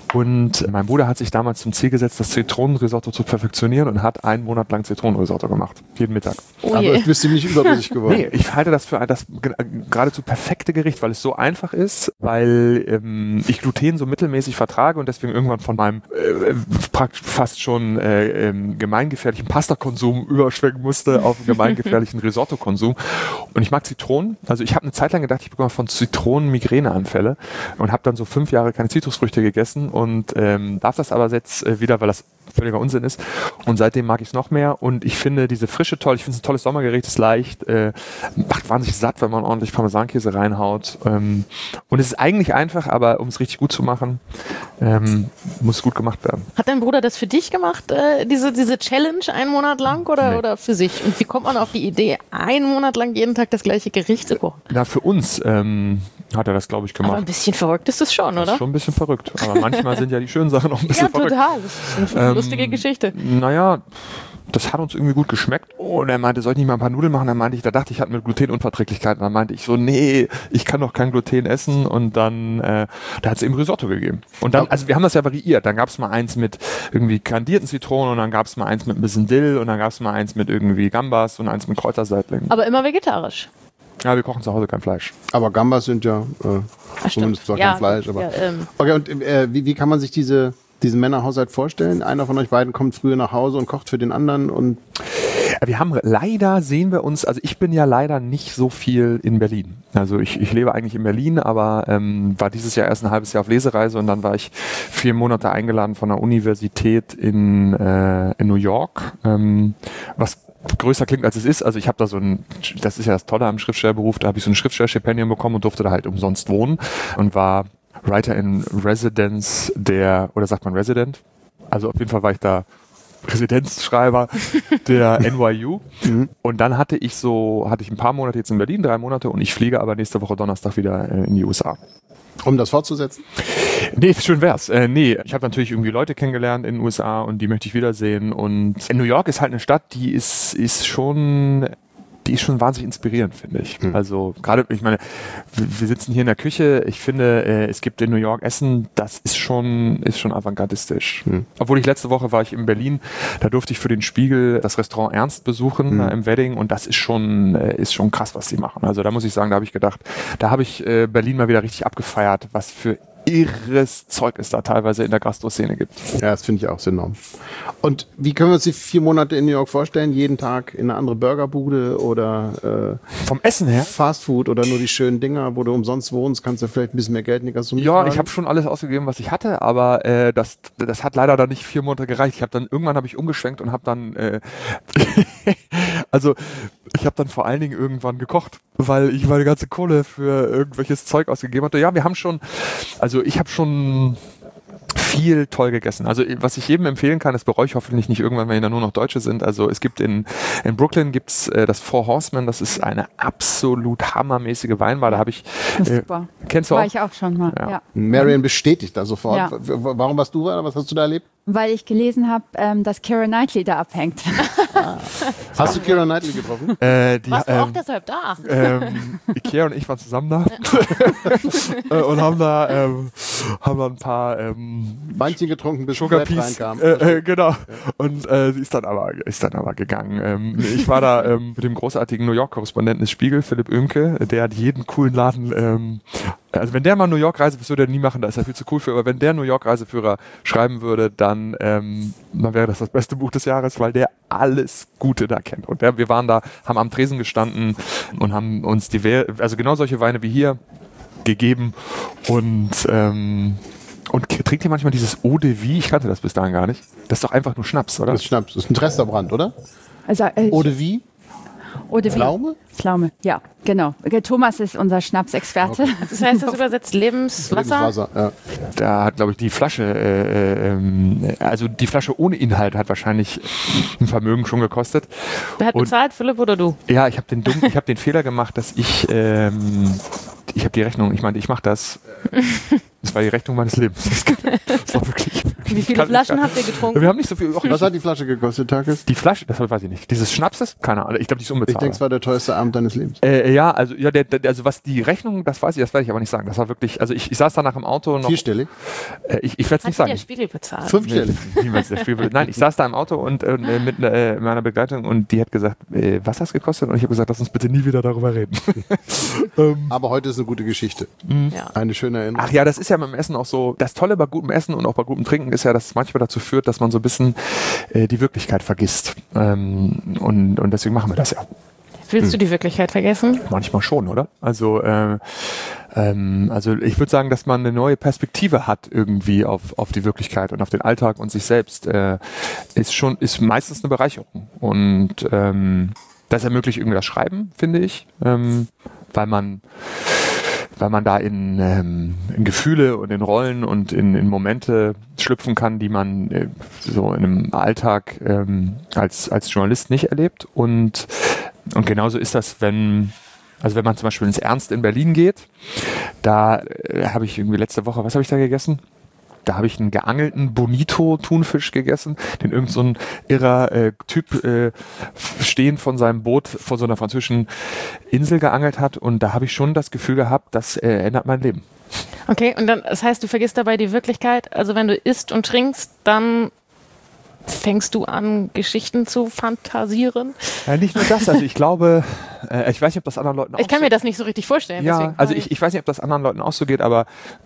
Und mein Bruder hat sich damals zum Ziel gesetzt, das Zitronenrisotto zu perfektionieren und hat einen Monat lang Zitronenrisotto gemacht. Jeden Mittag. Oh Aber es bist du nicht überflüssig geworden. Nee, ich halte das für das geradezu perfekte Gericht, weil es so einfach ist, weil ähm, ich Gluten so mittelmäßig vertrage und deswegen irgendwann von meinem äh, praktisch fast schon äh, ähm, gemeingefährlichen Pasta-Konsum überschwenken musste auf einen gemeingefährlichen Risotto-Konsum. Und ich mag Zitronen. Also ich habe eine Zeit lang gedacht, ich bekomme von Zitronen Migräneanfälle und habe dann so fünf Jahre keine Zitrusfrüchte gegessen und ähm, darf das aber jetzt äh, wieder, weil das völliger Unsinn ist. Und seitdem mag ich es noch mehr. Und ich finde diese Frische toll. Ich finde es ein tolles Sommergericht, ist leicht, äh, macht wahnsinnig satt, wenn man ordentlich Parmesankäse reinhaut. Ähm, und es ist eigentlich einfach, aber um es richtig gut zu machen, ähm, muss es gut gemacht werden. Hat dein Bruder das für dich gemacht, äh, diese, diese Challenge einen Monat lang oder, nee. oder für sich? Und wie kommt man auf die Idee, einen Monat lang jeden Tag das gleiche Gericht zu kochen? Na, für uns ähm, hat er das, glaube ich, gemacht. Aber ein bisschen verrückt ist es schon, oder? Das ist schon ein bisschen verrückt. Aber manchmal sind ja die schönen Sachen auch ein bisschen ja, verrückt. Ja, total. Das ist eine ähm, lustige Geschichte. Naja, das hat uns irgendwie gut geschmeckt. Und er meinte, soll ich nicht mal ein paar Nudeln machen? Dann meinte ich, da dachte ich, ich hatte mit Glutenunverträglichkeit. Und dann meinte ich so, nee, ich kann doch kein Gluten essen. Und dann, äh, da hat es eben Risotto gegeben. Und dann, also wir haben das ja variiert. Dann gab es mal eins mit irgendwie kandierten Zitronen und dann gab es mal eins mit ein bisschen Dill und dann gab es mal eins mit irgendwie Gambas und eins mit Kräuterseitlingen. Aber immer vegetarisch. Ja, wir kochen zu Hause kein Fleisch. Aber Gambas sind ja äh, Ach, zumindest zwar ja, kein Fleisch. Aber ja, ähm. okay, und äh, wie, wie kann man sich diese diesen Männerhaushalt vorstellen? Einer von euch beiden kommt früher nach Hause und kocht für den anderen und wir haben leider, sehen wir uns, also ich bin ja leider nicht so viel in Berlin. Also ich, ich lebe eigentlich in Berlin, aber ähm, war dieses Jahr erst ein halbes Jahr auf Lesereise und dann war ich vier Monate eingeladen von der Universität in, äh, in New York, ähm, was größer klingt, als es ist. Also ich habe da so ein, das ist ja das Tolle am Schriftstellerberuf, da habe ich so ein Schriftstellerstipendium bekommen und durfte da halt umsonst wohnen und war Writer in Residence der, oder sagt man Resident? Also auf jeden Fall war ich da Residenzschreiber der N Y U. Mhm. Und dann hatte ich so, hatte ich ein paar Monate jetzt in Berlin, drei Monate und ich fliege aber nächste Woche Donnerstag wieder in die U S A. Um das fortzusetzen? Nee, schön wär's. Äh, nee, ich habe natürlich irgendwie Leute kennengelernt in den U S A und die möchte ich wiedersehen. Und in New York ist halt eine Stadt, die ist, ist schon... die ist schon wahnsinnig inspirierend, finde ich. Mhm. Also gerade, ich meine, wir sitzen hier in der Küche, ich finde, äh, es gibt in New York Essen, das ist schon, ist schon avantgardistisch. Mhm. Obwohl ich letzte Woche war ich in Berlin, da durfte ich für den Spiegel das Restaurant Ernst besuchen mhm. äh, im Wedding und das ist schon, äh, ist schon krass, was sie machen. Also da muss ich sagen, da habe ich gedacht, da habe ich äh, Berlin mal wieder richtig abgefeiert, was für irres Zeug es da teilweise in der Gastro-Szene gibt. Ja, das finde ich auch so enorm. Und wie können wir uns die vier Monate in New York vorstellen? Jeden Tag in eine andere Burgerbude oder äh, vom Essen her? Fastfood oder nur die schönen Dinger, wo du umsonst wohnst, kannst du vielleicht ein bisschen mehr Geld in die Gastronomie Ja, tragen? ich habe schon alles ausgegeben, was ich hatte, aber äh, das, das hat leider dann nicht vier Monate gereicht. Ich habe dann irgendwann habe ich umgeschwenkt und habe dann äh, also ich habe dann vor allen Dingen irgendwann gekocht, weil ich meine ganze Kohle für irgendwelches Zeug ausgegeben hatte. Ja, wir haben schon, also ich habe schon viel toll gegessen. Also was ich jedem empfehlen kann, das bereue ich hoffentlich nicht irgendwann, wenn da nur noch Deutsche sind. Also es gibt in, in Brooklyn gibt's äh, das Four Horsemen, das ist eine absolut hammermäßige Weinbar. Da habe ich, Das ist äh, super. kennst du War auch? ich auch schon mal, Ja. ja. Marion bestätigt da sofort. Ja. W- w- Warum warst du da? Was hast du da erlebt? Weil ich gelesen habe, ähm, dass Keira Knightley da abhängt. Hast du Keira Knightley getroffen? Äh, die, Warst du auch ähm, deshalb da? ähm, Ikea und ich waren zusammen da äh, und haben da, ähm, haben da ein paar ähm, Weinchen getrunken, bis Sugar Brett Peas, reinkam. äh, äh, genau. Und äh, sie ist dann aber ist dann aber gegangen. Ähm, ich war da ähm, mit dem großartigen New York-Korrespondenten des Spiegel, Philipp Oemke, der hat jeden coolen Laden. Ähm, also wenn der mal New York Reise, das würde er nie machen, da ist er viel zu cool für. Aber wenn der New York Reiseführer schreiben würde, dann ähm, dann wäre das das beste Buch des Jahres, weil der alles Gute da kennt. Und der, wir waren da, haben am Tresen gestanden und haben uns die, also genau solche Weine wie hier gegeben und ähm, und trinkt ihr manchmal dieses Eau de Vie? Ich kannte das bis dahin gar nicht. Das ist doch einfach nur Schnaps, oder? Das ist Schnaps. Das ist ein Tresterbrand, oder? Also, äh, Eau de Vie? Eau de Vie. Pflaume? Pflaume, ja, genau. Thomas ist unser Schnapsexperte. Das heißt, das übersetzt Lebenswasser? Lebenswasser, ja. Da hat, glaube ich, die Flasche, äh, ähm, also die Flasche ohne Inhalt hat wahrscheinlich ein Vermögen schon gekostet. Wer hat Und- bezahlt, Philipp oder du? Ja, ich habe den dumm, ich habe den Fehler gemacht, dass ich, ähm, ich habe die Rechnung, ich meinte, ich mache das. Das war die Rechnung meines Lebens. Das war wirklich. Wie viele kann- Flaschen kann- habt ihr getrunken? Wir haben nicht so viel. Och, Was hat die Flasche gekostet, Takis? die Flasche, das weiß ich nicht. Dieses Schnapses? Keine Ahnung. Ich glaube, die ist Ich unbezahlbar. denke, es war der teuerste Abend deines Lebens. Äh, ja, also ja, der, der, also was die Rechnung, das weiß ich, das werde ich aber nicht sagen. Das war wirklich, also ich, ich saß danach im Auto noch. Vierstellig? Äh, ich ich werde es Hat nicht dir sagen. der Spiegel bezahlt? Fünfstellig? Nee, niemals der Spiegel. Nein, ich saß da im Auto und äh, mit äh, meiner Begleitung und die hat gesagt, äh, was hast du gekostet? Und ich habe gesagt, lass uns bitte nie wieder darüber reden. ähm, Aber heute ist eine gute Geschichte. Ja. Eine schöne Erinnerung. Ach ja, das ist ja beim Essen auch so. Das Tolle bei gutem Essen und auch bei gutem Trinken ist ja, dass es manchmal dazu führt, dass man so ein bisschen äh, die Wirklichkeit vergisst. Ähm, und, und deswegen machen wir das ja. Willst du die Wirklichkeit vergessen? Manchmal schon, oder? Also, äh, ähm, also ich würde sagen, dass man eine neue Perspektive hat irgendwie auf, auf die Wirklichkeit und auf den Alltag und sich selbst. Äh, ist schon, ist meistens eine Bereicherung. Und ähm, das ermöglicht irgendwie das Schreiben, finde ich, ähm, weil man weil man da in, ähm, in Gefühle und in Rollen und in, in Momente schlüpfen kann, die man äh, so in einem Alltag ähm, als, als Journalist nicht erlebt. Und, und genauso ist das, wenn, also wenn man zum Beispiel ins Ernst in Berlin geht, da äh, habe ich irgendwie letzte Woche, was habe ich da gegessen? Da habe ich einen geangelten Bonito-Thunfisch gegessen, den irgend so ein irrer äh, Typ äh, stehend von seinem Boot vor so einer französischen Insel geangelt hat. Und da habe ich schon das Gefühl gehabt, das äh, ändert mein Leben. Okay, und dann, das heißt, du vergisst dabei die Wirklichkeit. Also wenn du isst und trinkst, dann fängst du an, Geschichten zu fantasieren. Ja, nicht nur das, also ich glaube, äh, ich weiß nicht, ob das anderen Leuten auch Ich kann so mir das nicht so richtig vorstellen. Ja, deswegen also frage ich, ich weiß nicht, ob das anderen Leuten auch so geht, aber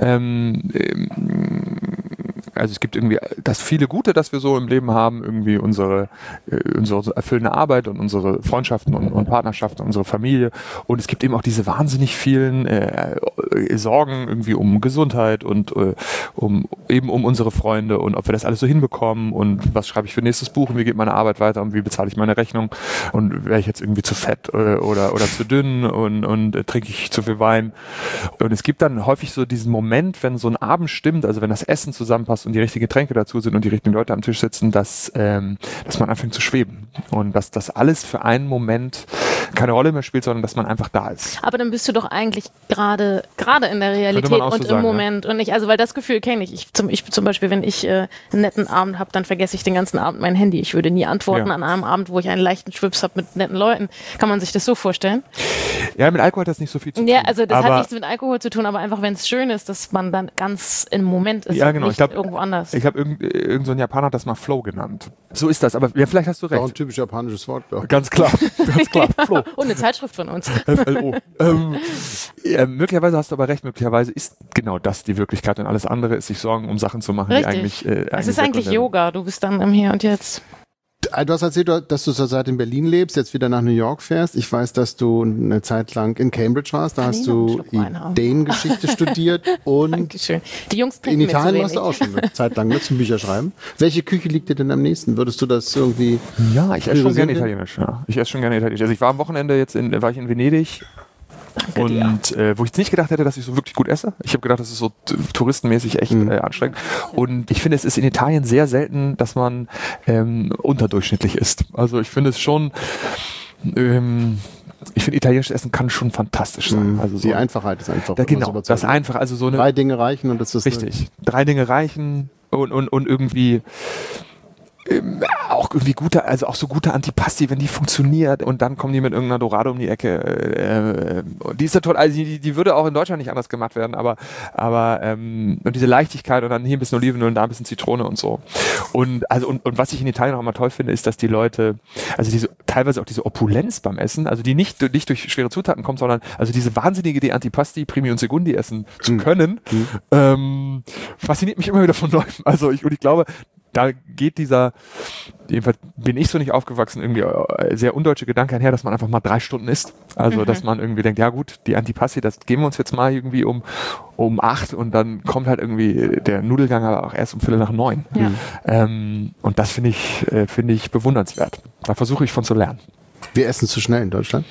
ähm, ähm, also es gibt irgendwie das viele Gute, das wir so im Leben haben, irgendwie unsere, äh, unsere erfüllende Arbeit und unsere Freundschaften und, und Partnerschaften, unsere Familie. Und es gibt eben auch diese wahnsinnig vielen äh, Sorgen irgendwie um Gesundheit und äh, um eben um unsere Freunde und ob wir das alles so hinbekommen und was schreibe ich für nächstes Buch und wie geht meine Arbeit weiter und wie bezahle ich meine Rechnung und wäre ich jetzt irgendwie zu fett äh, oder, oder zu dünn und, und äh, trinke ich zu viel Wein. Und es gibt dann häufig so diesen Moment, wenn so ein Abend stimmt, also wenn das Essen zusammenpasst und die richtigen Getränke dazu sind und die richtigen Leute am Tisch sitzen, dass, ähm, dass man anfängt zu schweben und dass das alles für einen Moment keine Rolle mehr spielt, sondern dass man einfach da ist. Aber dann bist du doch eigentlich gerade gerade in der Realität man auch und so im sagen, Moment und nicht, also weil das Gefühl kenne ich. Ich zum, ich zum Beispiel, wenn ich äh, einen netten Abend habe, dann vergesse ich den ganzen Abend mein Handy. Ich würde nie antworten Ja. an einem Abend, wo ich einen leichten Schwips habe mit netten Leuten. Kann man sich das so vorstellen? Ja, mit Alkohol hat das nicht so viel zu tun. Ja, also das aber hat nichts mit Alkohol zu tun, aber einfach, wenn es schön ist, dass man dann ganz im Moment ist Ja, und genau. nicht Ich glaub, irgendwo anders. Ich habe irgend, irgend so ein Japaner das mal Flow genannt. So ist das, aber ja, vielleicht hast du Auch ein recht. typisch japanisches Wort. Ja. Ganz klar, ganz klar, Flow. Und eine Zeitschrift von uns. F L O. ähm, ja, möglicherweise hast du aber recht, möglicherweise ist genau das die Wirklichkeit und alles andere ist, sich Sorgen um Sachen zu machen, Richtig. die eigentlich... Äh, Es ist eigentlich Yoga, du bist dann im Hier und Jetzt. Du hast erzählt, dass du zurzeit in Berlin lebst, jetzt wieder nach New York fährst. Ich weiß, dass du eine Zeit lang in Cambridge warst. Da Kann hast ich noch einen du Schluck Wein haben? Ideengeschichte studiert und Dankeschön. Die Jungs in trinken mir zu Italien warst du wenig. auch schon eine Zeit lang ne, zum Bücherschreiben. Welche Küche liegt dir denn am nächsten? Würdest du das irgendwie... Ja, ich esse schon gerne priorisieren? Italienisch. Ja. Ich esse schon gerne Italienisch. Also ich war am Wochenende jetzt in, war ich in Venedig. Danke dir. Und äh, wo ich jetzt nicht gedacht hätte, dass ich so wirklich gut esse. Ich habe gedacht, das ist so t- touristenmäßig echt Mhm. äh, anstrengend. Und ich finde, es ist in Italien sehr selten, dass man ähm, unterdurchschnittlich isst. Also ich finde es schon, ähm, ich finde italienisches Essen kann schon fantastisch sein. Also so, Die Einfachheit ist einfach da, immer genau, so das überzeugend. einfach, also so eine, Drei Dinge reichen und das ist... richtig, drei Dinge reichen und, und, und irgendwie ähm, auch irgendwie gute, also auch so gute Antipasti, wenn die funktioniert und dann kommen die mit irgendeiner Dorade um die Ecke. Äh, äh, und die ist ja toll, also die, die würde auch in Deutschland nicht anders gemacht werden, aber, aber ähm, und diese Leichtigkeit und dann hier ein bisschen Olivenöl und da ein bisschen Zitrone und so. Und also und, und was ich in Italien auch immer toll finde, ist, dass die Leute, also diese teilweise auch diese Opulenz beim Essen, also die nicht, nicht durch schwere Zutaten kommt, sondern also diese wahnsinnige Idee, Antipasti, Primi und Secondi essen zu können, ähm, fasziniert mich immer wieder von neuem. Also ich, und ich glaube, da geht dieser, jedenfalls bin ich so nicht aufgewachsen, irgendwie äh, sehr undeutsche Gedanke einher, dass man einfach mal drei Stunden isst. Also, dass man irgendwie denkt, ja gut, die Antipasti, das geben wir uns jetzt mal irgendwie um, um acht und dann kommt halt irgendwie der Nudelgang aber auch erst um Viertel nach neun. Ja. Ähm, und das finde ich, äh, finde ich bewundernswert. Da versuche ich von zu lernen. Wir essen zu schnell in Deutschland.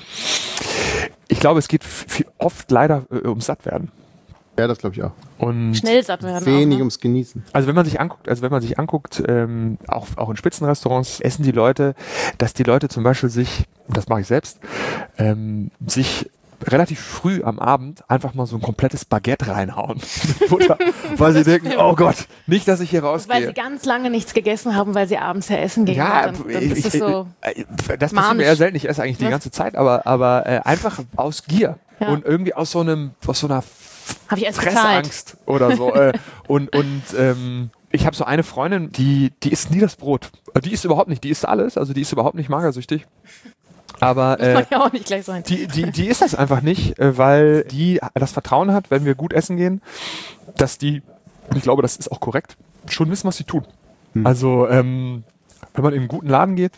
Ich glaube, es geht f- oft leider äh, ums Sattwerden. Ja, das glaube ich auch. Und Schnell satt werden. Wenig auch, ne? ums Genießen. Also wenn man sich anguckt, also wenn man sich anguckt, ähm, auch, auch in Spitzenrestaurants essen die Leute, dass die Leute zum Beispiel sich, und das mache ich selbst, ähm, sich relativ früh am Abend einfach mal so ein komplettes Baguette reinhauen. mit Butter, weil sie denken, oh Gott, nicht, dass ich hier Weil sie rausgehe. ganz lange nichts gegessen haben, weil sie abends ja essen gehen. Ja, dann, dann ich, ist es ich, so. äh, das passiert manisch. mir eher selten. Ich esse eigentlich die Was? ganze Zeit, aber, aber äh, einfach aus Gier Ja. und irgendwie aus so einem, aus so einer Habe ich erst bezahlt. Fressangst oder so. äh, und und ähm, ich habe so eine Freundin, die, die isst nie das Brot. Die isst überhaupt nicht, die isst alles, also die ist überhaupt nicht magersüchtig. Aber Muss äh, man ja auch nicht gleich sein. die, die, die ist das einfach nicht, äh, weil die das Vertrauen hat, wenn wir gut essen gehen, dass die, und ich glaube, das ist auch korrekt, schon wissen, was sie tun. Also, ähm, wenn man in einen guten Laden geht,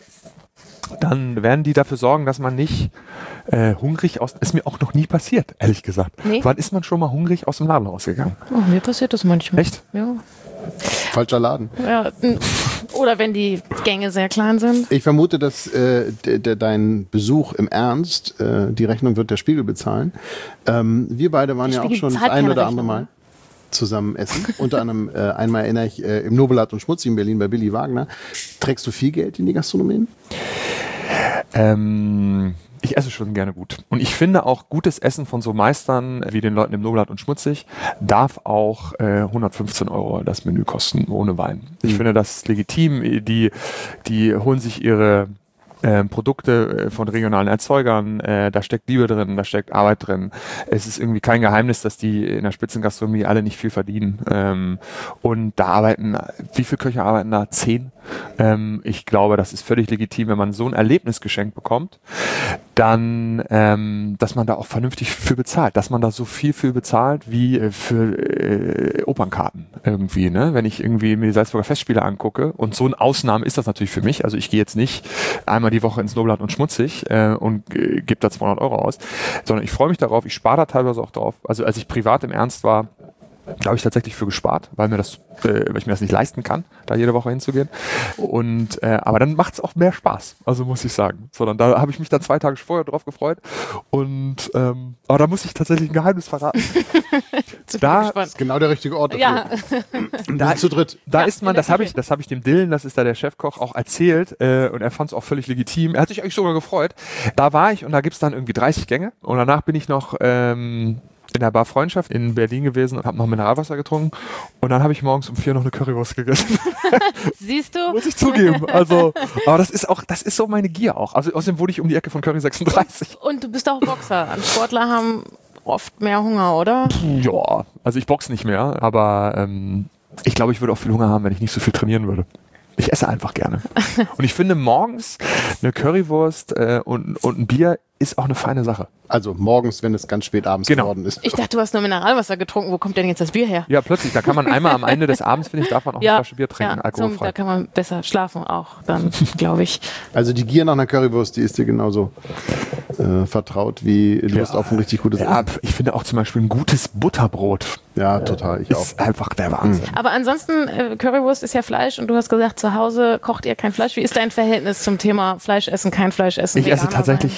dann werden die dafür sorgen, dass man nicht äh, hungrig aus... Ist mir auch noch nie passiert, ehrlich gesagt. Nee. Wann ist man schon mal hungrig aus dem Laden rausgegangen? Oh, mir passiert das manchmal. Echt? Ja. Falscher Laden. ja. n- Oder wenn die Gänge sehr klein sind. Ich vermute, dass äh, de, de, dein Besuch im Ernst, äh, die Rechnung wird der Spiegel bezahlen. Ähm, wir beide waren Der ja auch Spiegel schon das zahlt ein keine oder andere Rechnung. Mal zusammen essen. Unter anderem äh, einmal erinnere ich äh, im Nobelatt und Schmutzi in Berlin bei Billy Wagner. Trägst du viel Geld in die Gastronomien? Ähm, ich esse schon gerne gut. Und ich finde auch gutes Essen von so Meistern wie den Leuten im Nobelatt und Schmutzig darf auch äh, hundertfünfzehn Euro das Menü kosten, ohne Wein. Ich finde das legitim. Die, die holen sich ihre ähm, Produkte äh, von regionalen Erzeugern, äh, da steckt Liebe drin, da steckt Arbeit drin. Es ist irgendwie kein Geheimnis, dass die in der Spitzengastronomie alle nicht viel verdienen. Ähm, und da arbeiten, wie viele Köche arbeiten da? Zehn? Ähm, ich glaube, das ist völlig legitim, wenn man so ein Erlebnis geschenkt bekommt, dann, ähm, dass man da auch vernünftig für bezahlt, dass man da so viel für bezahlt wie äh, für äh, Opernkarten irgendwie, ne? Wenn ich irgendwie mir die Salzburger Festspiele angucke und so eine Ausnahme ist das natürlich für mich, also ich gehe jetzt nicht einmal die Woche ins Nobelatt und Schmutzig äh, und äh, gebe da zweihundert Euro aus, sondern ich freue mich darauf, ich spare da teilweise auch drauf, also als ich privat im Ernst war, glaube ich tatsächlich für gespart, weil mir das, äh, weil ich mir das nicht leisten kann, da jede Woche hinzugehen. Und äh, aber dann macht es auch mehr Spaß, also muss ich sagen. Sondern da habe ich mich dann zwei Tage vorher drauf gefreut. Und ähm, aber da muss ich tatsächlich ein Geheimnis verraten. da, gespannt. Ist genau der richtige Ort dafür. Ja, Wir da, sind zu dritt. da Ja, ist man, in der das habe ich, Küche. das habe ich dem Dylan, das ist da der Chefkoch, auch erzählt äh, und er fand es auch völlig legitim. Er hat sich eigentlich sogar gefreut. Da war ich und da gibt's dann irgendwie dreißig Gänge und danach bin ich noch ähm, in der Bar Freundschaft in Berlin gewesen und habe noch Mineralwasser getrunken und dann habe ich morgens um vier noch eine Currywurst gegessen. siehst du? Muss ich zugeben. Also, aber das ist auch, das ist so meine Gier auch. Also außerdem wohne ich um die Ecke von Curry sechsunddreißig. Und du bist auch Boxer. Sportler haben oft mehr Hunger, oder? Ja, also ich boxe nicht mehr, aber ähm, ich glaube, ich würde auch viel Hunger haben, wenn ich nicht so viel trainieren würde. Ich Ich esse einfach gerne. Und ich finde morgens eine Currywurst äh, und, und ein Bier ist auch eine feine Sache. Also morgens, wenn es ganz spät abends Genau. geworden ist. Ich dachte, du hast nur Mineralwasser getrunken. Wo kommt denn jetzt das Bier her? Ja, plötzlich. Da kann man einmal am Ende des Abends, finde ich, darf man auch eine Flasche Bier trinken, ja, alkoholfrei. Zum, da kann man besser schlafen auch, dann glaube ich. Also die Gier nach einer Currywurst, die ist dir genauso äh, vertraut wie Lust Ja. auf ein richtig gutes Ja, Essen. ich finde auch zum Beispiel ein gutes Butterbrot Ja, total. Ich auch. ist einfach der Wahnsinn. Aber ansonsten, äh, Currywurst ist ja Fleisch und du hast gesagt, zu Hause kocht ihr kein Fleisch. Wie ist dein Verhältnis zum Thema Fleisch essen, kein Fleisch essen? Ich esse Veganer tatsächlich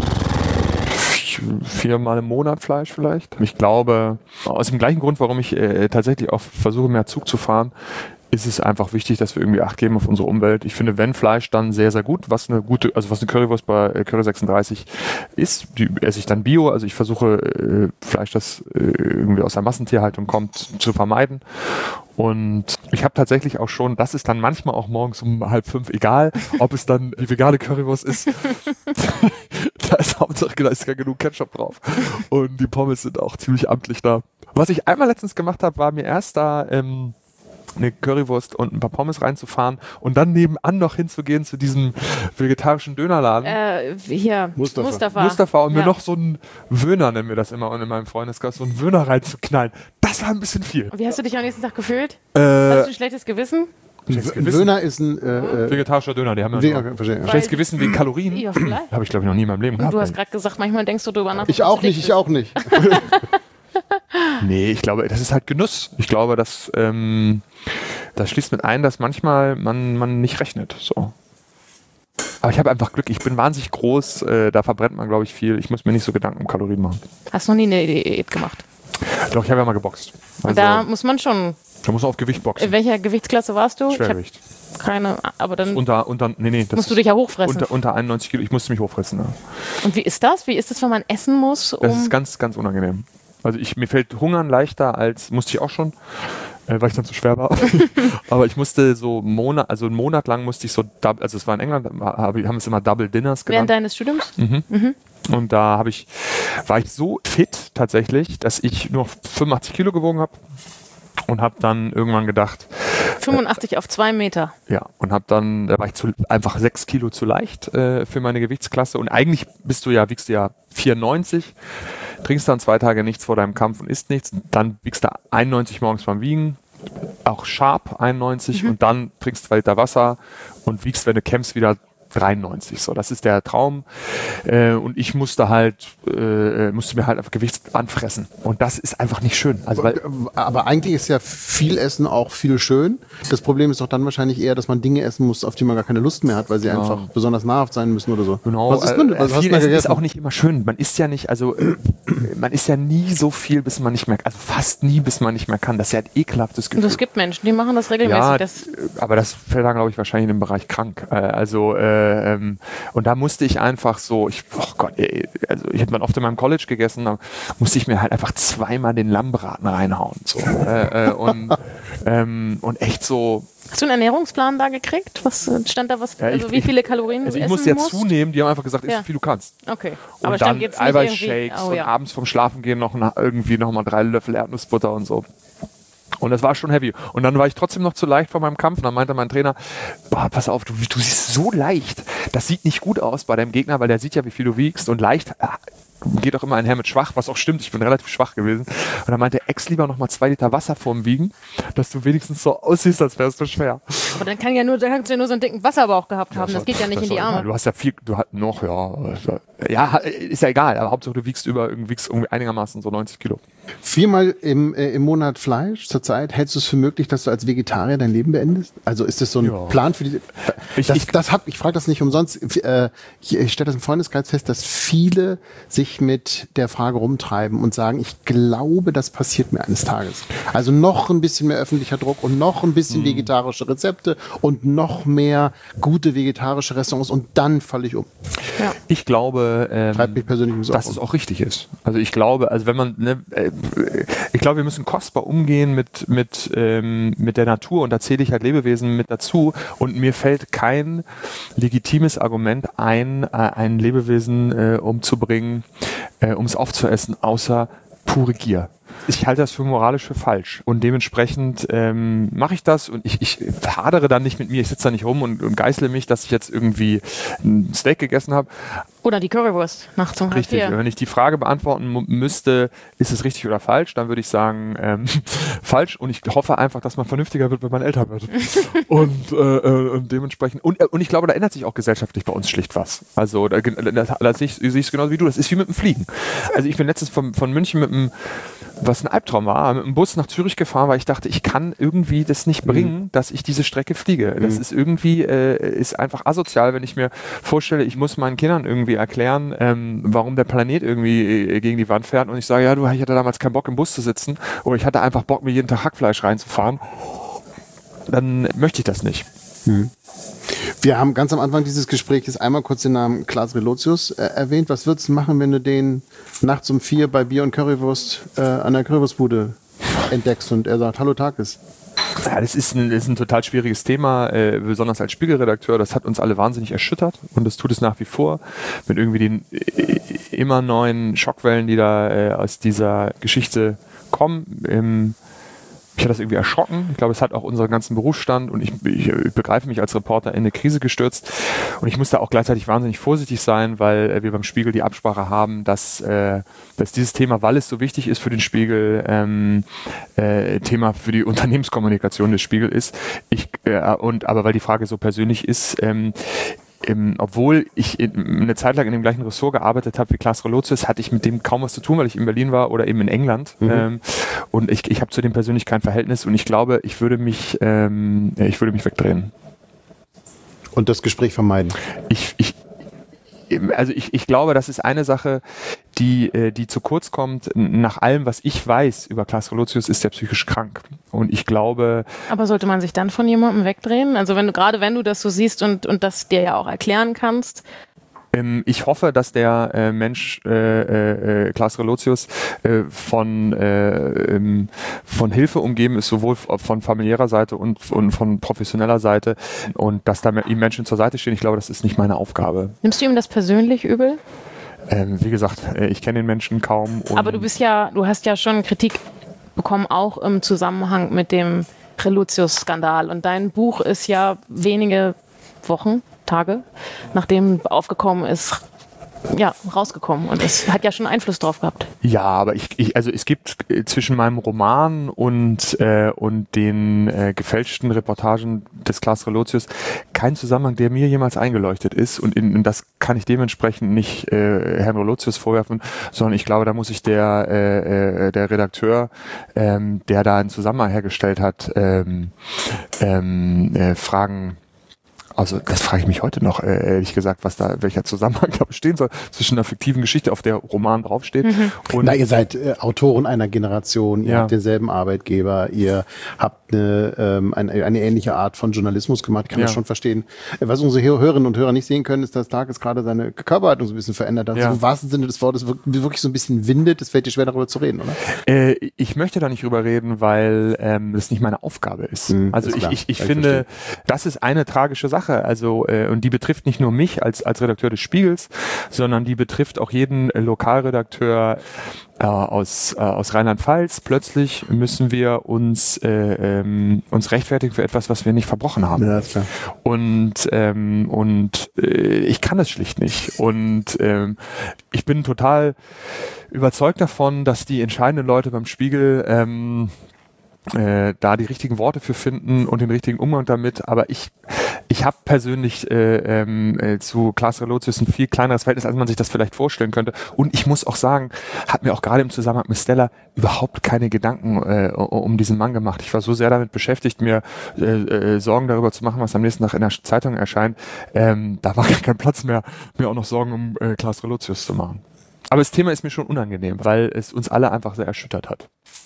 viermal im Monat Fleisch vielleicht. Ich glaube, aus dem gleichen Grund, warum ich äh, tatsächlich auch versuche, mehr Zug zu fahren, ist es einfach wichtig, dass wir irgendwie Acht geben auf unsere Umwelt. Ich finde, wenn Fleisch, dann sehr, sehr gut. Was eine gute, also was eine Currywurst bei äh, Curry sechsunddreißig ist, die esse ich dann Bio. Also ich versuche äh, Fleisch, das äh, irgendwie aus der Massentierhaltung kommt, zu vermeiden. Und ich habe tatsächlich auch schon, das ist dann manchmal auch morgens um halb fünf egal, ob es dann die vegane Currywurst ist. Da ist Hauptsache, da ist ja genug Ketchup drauf. Und die Pommes sind auch ziemlich amtlich da. Was ich einmal letztens gemacht habe, war mir erst da ähm, eine Currywurst und ein paar Pommes reinzufahren und dann nebenan noch hinzugehen zu diesem vegetarischen Dönerladen. Äh, hier, Mustafa. Mustafa. Mustafa und mir Ja. noch so einen Wöhner, nennen wir das immer, und in meinem Freundeskreis, so einen Wöhner reinzuknallen. Das war ein bisschen viel. Wie hast du dich am nächsten Tag gefühlt? Äh, Hast du ein schlechtes Gewissen? Ein Schlechtes ein Gewissen. Döner ist ein äh, äh, Vegetarischer Döner, die haben ja Vegan- so verstehe, ja. schlechtes Gewissen wegen Kalorien. Ja, vielleicht. Habe ich, glaube ich, noch nie in meinem Leben Und gehabt. du hast gerade gesagt, manchmal denkst du drüber nach. Ich auch nicht, ich auch nicht. Nee, ich glaube, das ist halt Genuss. Ich glaube, das, ähm, das schließt mit ein, dass manchmal man, man nicht rechnet. So. Aber ich habe einfach Glück, ich bin wahnsinnig groß, äh, da verbrennt man, glaube ich, viel. Ich muss mir nicht so Gedanken um Kalorien machen. Hast noch nie eine Diät gemacht. Doch, ich habe ja mal geboxt. Also, Und da muss man schon. da muss man auf Gewicht boxen. In welcher Gewichtsklasse warst du? Schwergewicht. Ich hab keine, aber dann Unter, unter, nee, nee, das musst du dich ja hochfressen. unter, unter einundneunzig Kilo. Ich musste mich hochfressen. Ja. Und wie ist das? Wie ist das, wenn man essen muss? Um Das ist ganz, ganz unangenehm. Also ich, mir fällt Hungern leichter als, musste ich auch schon, äh, weil ich dann zu schwer war. Aber ich musste so Monat, also einen Monat lang musste ich so, dub- also es war in England, hab, haben es immer Double Dinners während genannt. deines Studiums? Und da habe ich, war ich so fit tatsächlich, dass ich nur fünfundachtzig Kilo gewogen habe und habe dann irgendwann gedacht, fünfundachtzig auf zwei Meter. ja, und habe dann, da war ich zu, einfach sechs Kilo zu leicht äh, für meine Gewichtsklasse. Und eigentlich bist du ja, wiegst du ja vierundneunzig, trinkst dann zwei Tage nichts vor deinem Kampf und isst nichts. Dann wiegst du einundneunzig morgens beim Wiegen, auch sharp einundneunzig, und dann trinkst zwei Liter Wasser und wiegst, wenn du kämpfst, wieder dreiundneunzig. So, das ist der Traum. Äh, und ich musste halt, äh, musste mir halt einfach Gewicht anfressen. Und das ist einfach nicht schön. Also, weil, Aber eigentlich ist ja viel Essen auch viel schön. Das Problem ist doch dann wahrscheinlich eher, dass man Dinge essen muss, auf die man gar keine Lust mehr hat, weil sie einfach besonders nahrhaft sein müssen oder so. Genau, Was ist denn, äh, was hast viel du da Essen ist gegessen? auch nicht immer schön. Man isst ja nicht, also äh, man isst ja nie so viel, bis man nicht mehr, also fast nie, bis man nicht mehr kann. Das ist ja ein ekelhaftes Und Gefühl. es gibt Menschen, die machen das regelmäßig. Ja, das, aber das fällt dann, glaube ich, wahrscheinlich in den Bereich krank. Äh, also, äh, ähm, und da musste ich einfach so, ich, oh Gott, ey, also ich habe dann oft in meinem College gegessen, da musste ich mir halt einfach zweimal den Lammbraten reinhauen. So, äh, äh, und, ähm, und echt so, hast du einen Ernährungsplan da gekriegt? Was äh, stand da was? Ja, ich- also wie viele Kalorien also du ich essen musste ja musst? zunehmen, die haben einfach gesagt, isst Ja. so viel du kannst. Okay. Und Aber dann stand jetzt nicht irgendwie. Eiweißshakes Oh, und ja. abends vom Schlafengehen noch na- irgendwie noch mal drei Löffel Erdnussbutter und so. Und das war schon heavy. Und dann war ich trotzdem noch zu leicht vor meinem Kampf. Und dann meinte mein Trainer, boah, pass auf, du, du siehst so leicht. Das sieht nicht gut aus bei deinem Gegner, weil der sieht ja, wie viel du wiegst. Und leicht äh, geht auch immer einher mit schwach, was auch stimmt. Ich bin relativ schwach gewesen. Und dann meinte er, ex lieber noch mal zwei Liter Wasser vorm Wiegen, dass du wenigstens so aussiehst, als wärst du schwer. Aber dann kann ja nur, dann kannst du ja nur so einen dicken Wasserbauch gehabt haben. Das geht ja nicht in die Arme. Du hast ja viel, du hast noch, ja, also, ja, ist ja egal. Aber Hauptsache du wiegst über, wiegst irgendwie einigermaßen so neunzig Kilo. Viermal im, äh, im Monat Fleisch zurzeit. Hältst du es für möglich, dass du als Vegetarier dein Leben beendest? Also ist das so ein Ja. Plan für die... Ich- das, ich- das hab, ich frage das nicht umsonst. Äh, ich ich stelle das im Freundeskreis fest, dass viele sich mit der Frage rumtreiben und sagen, ich glaube, das passiert mir eines Tages. Also noch ein bisschen mehr öffentlicher Druck und noch ein bisschen vegetarische Rezepte und noch mehr gute vegetarische Restaurants und dann falle ich um. Ich glaube, ähm, Treibt mich persönlich so dass um. es auch richtig ist. Also ich glaube, also wenn man, ne, äh, ich glaube, wir müssen kostbar umgehen mit mit ähm, mit der Natur, und da zähle ich halt Lebewesen mit dazu. Und mir fällt kein legitimes Argument ein, äh, ein Lebewesen äh, umzubringen, äh, um es aufzuessen, außer pure Gier. Ich halte das für moralisch für falsch und dementsprechend ähm, mache ich das und ich, ich hadere dann nicht mit mir, ich sitze da nicht rum und, und geißle mich, dass ich jetzt irgendwie ein Steak gegessen habe. Oder die Currywurst nachts um halb Richtig, vier. wenn ich die Frage beantworten mu- müsste, ist es richtig oder falsch, dann würde ich sagen, ähm, falsch und ich hoffe einfach, dass man vernünftiger wird, wenn man älter wird. und, äh, äh, und dementsprechend, und, und ich glaube, da ändert sich auch gesellschaftlich bei uns schlicht was. Also da, da, da sehe ich es genauso wie du, das ist wie mit dem Fliegen. Also ich bin letztens von, von München mit dem, was ein Albtraum war, mit dem Bus nach Zürich gefahren, weil ich dachte, ich kann irgendwie das nicht bringen, mhm. dass ich diese Strecke fliege. Das mhm. ist irgendwie, äh, ist einfach asozial, wenn ich mir vorstelle, ich muss meinen Kindern irgendwie erklären, ähm, warum der Planet irgendwie äh, gegen die Wand fährt und ich sage, ja, du, ich hatte damals keinen Bock im Bus zu sitzen oder ich hatte einfach Bock, mir jeden Tag Hackfleisch reinzufahren, dann möchte ich das nicht. Mhm. Wir haben ganz am Anfang dieses Gesprächs einmal kurz den Namen Klaas Relotius äh, erwähnt. Was würdest du machen, wenn du den nachts um vier bei Bier und Currywurst äh, an der Currywurstbude entdeckst und er sagt, hallo Takis? Ja, das ist ein, das ist ein total schwieriges Thema, äh, besonders als Spiegelredakteur. Das hat uns alle wahnsinnig erschüttert und das tut es nach wie vor mit irgendwie den äh, immer neuen Schockwellen, die da äh, aus dieser Geschichte kommen. Ähm, Mich hat das irgendwie erschrocken. Ich glaube, es hat auch unseren ganzen Berufsstand und ich, ich, ich begreife mich als Reporter in eine Krise gestürzt. Und ich muss da auch gleichzeitig wahnsinnig vorsichtig sein, weil äh, wir beim Spiegel die Absprache haben, dass, äh, dass dieses Thema, weil es so wichtig ist für den Spiegel, ähm, äh, Thema für die Unternehmenskommunikation des Spiegel ist. Ich, äh, und aber weil die Frage so persönlich ist, ähm, Ähm, obwohl ich in, eine Zeit lang in dem gleichen Ressort gearbeitet habe wie Klaas Relotius, hatte ich mit dem kaum was zu tun, weil ich in Berlin war oder eben in England. Mhm. Ähm, und ich, ich habe zu dem persönlich kein Verhältnis und ich glaube, ich würde mich, ähm, ich würde mich wegdrehen. Und das Gespräch vermeiden? Ich, ich, also ich, ich glaube, das ist eine Sache, die, die zu kurz kommt. Nach allem, was ich weiß über Klaas Relotius, ist er psychisch krank. Und ich glaube... Aber sollte man sich dann von jemandem wegdrehen? Also wenn du gerade wenn du das so siehst und, und das dir ja auch erklären kannst... Ich hoffe, dass der äh, Mensch äh, äh, Klaas Relotius äh, von, äh, ähm, von Hilfe umgeben ist, sowohl von familiärer Seite und, und von professioneller Seite und dass da ihm Menschen zur Seite stehen. Ich glaube, das ist nicht meine Aufgabe. Nimmst du ihm das persönlich übel? Ähm, wie gesagt, äh, ich kenne den Menschen kaum. Und aber du bist ja, du hast ja schon Kritik bekommen, auch im Zusammenhang mit dem Relotius-Skandal. Und dein Buch ist ja wenige Wochen, Tage, nachdem aufgekommen ist, ja, rausgekommen. Und es hat ja schon Einfluss drauf gehabt. Ja, aber ich, ich also es gibt zwischen meinem Roman und, äh, und den äh, gefälschten Reportagen des Klaas Relotius keinen Zusammenhang, der mir jemals eingeleuchtet ist. Und, in, und das kann ich dementsprechend nicht äh, Herrn Relotius vorwerfen, sondern ich glaube, da muss ich der, äh, der Redakteur, ähm, der da einen Zusammenhang hergestellt hat, ähm, ähm, äh, fragen. Also das frage ich mich heute noch, äh, ehrlich gesagt, was da, welcher Zusammenhang da bestehen soll zwischen einer fiktiven Geschichte, auf der Roman draufsteht. Mhm. Und Na, ihr seid äh, Autoren einer Generation, ihr ja. habt denselben Arbeitgeber, ihr habt eine, ähm, eine, eine ähnliche Art von Journalismus gemacht, ich kann ja. das schon verstehen. Was unsere Hörerinnen und Hörer nicht sehen können, ist, dass Takis gerade seine Körperhaltung so ein bisschen verändert hat. Ja. Also im wahrsten Sinne des Wortes wirklich so ein bisschen windet, es fällt dir schwer darüber zu reden, oder? Äh, ich möchte da nicht drüber reden, weil ähm, das nicht meine Aufgabe ist. Mhm, also ist ich, ich, ich finde, verstehen. Das ist eine tragische Sache. Also äh, und die betrifft nicht nur mich als als Redakteur des Spiegels, sondern die betrifft auch jeden äh, Lokalredakteur äh, aus äh, aus Rheinland-Pfalz. Plötzlich müssen wir uns äh, ähm, uns rechtfertigen für etwas, was wir nicht verbrochen haben. Ja, klar. Und ähm, und äh, ich kann es schlicht nicht. Und ähm, ich bin total überzeugt davon, dass die entscheidenden Leute beim Spiegel ähm, äh, da die richtigen Worte für finden und den richtigen Umgang damit. Aber ich ich habe persönlich äh, ähm, äh, zu Klaas Relotius ein viel kleineres Verhältnis, als man sich das vielleicht vorstellen könnte. Und ich muss auch sagen, hat mir auch gerade im Zusammenhang mit Stella überhaupt keine Gedanken äh, um diesen Mann gemacht. Ich war so sehr damit beschäftigt, mir äh, äh, Sorgen darüber zu machen, was am nächsten Tag in der Zeitung erscheint. Ähm, da war gar kein Platz mehr, mir auch noch Sorgen um äh, Klaas Relotius zu machen. Aber das Thema ist mir schon unangenehm, weil es uns alle einfach sehr erschüttert hat.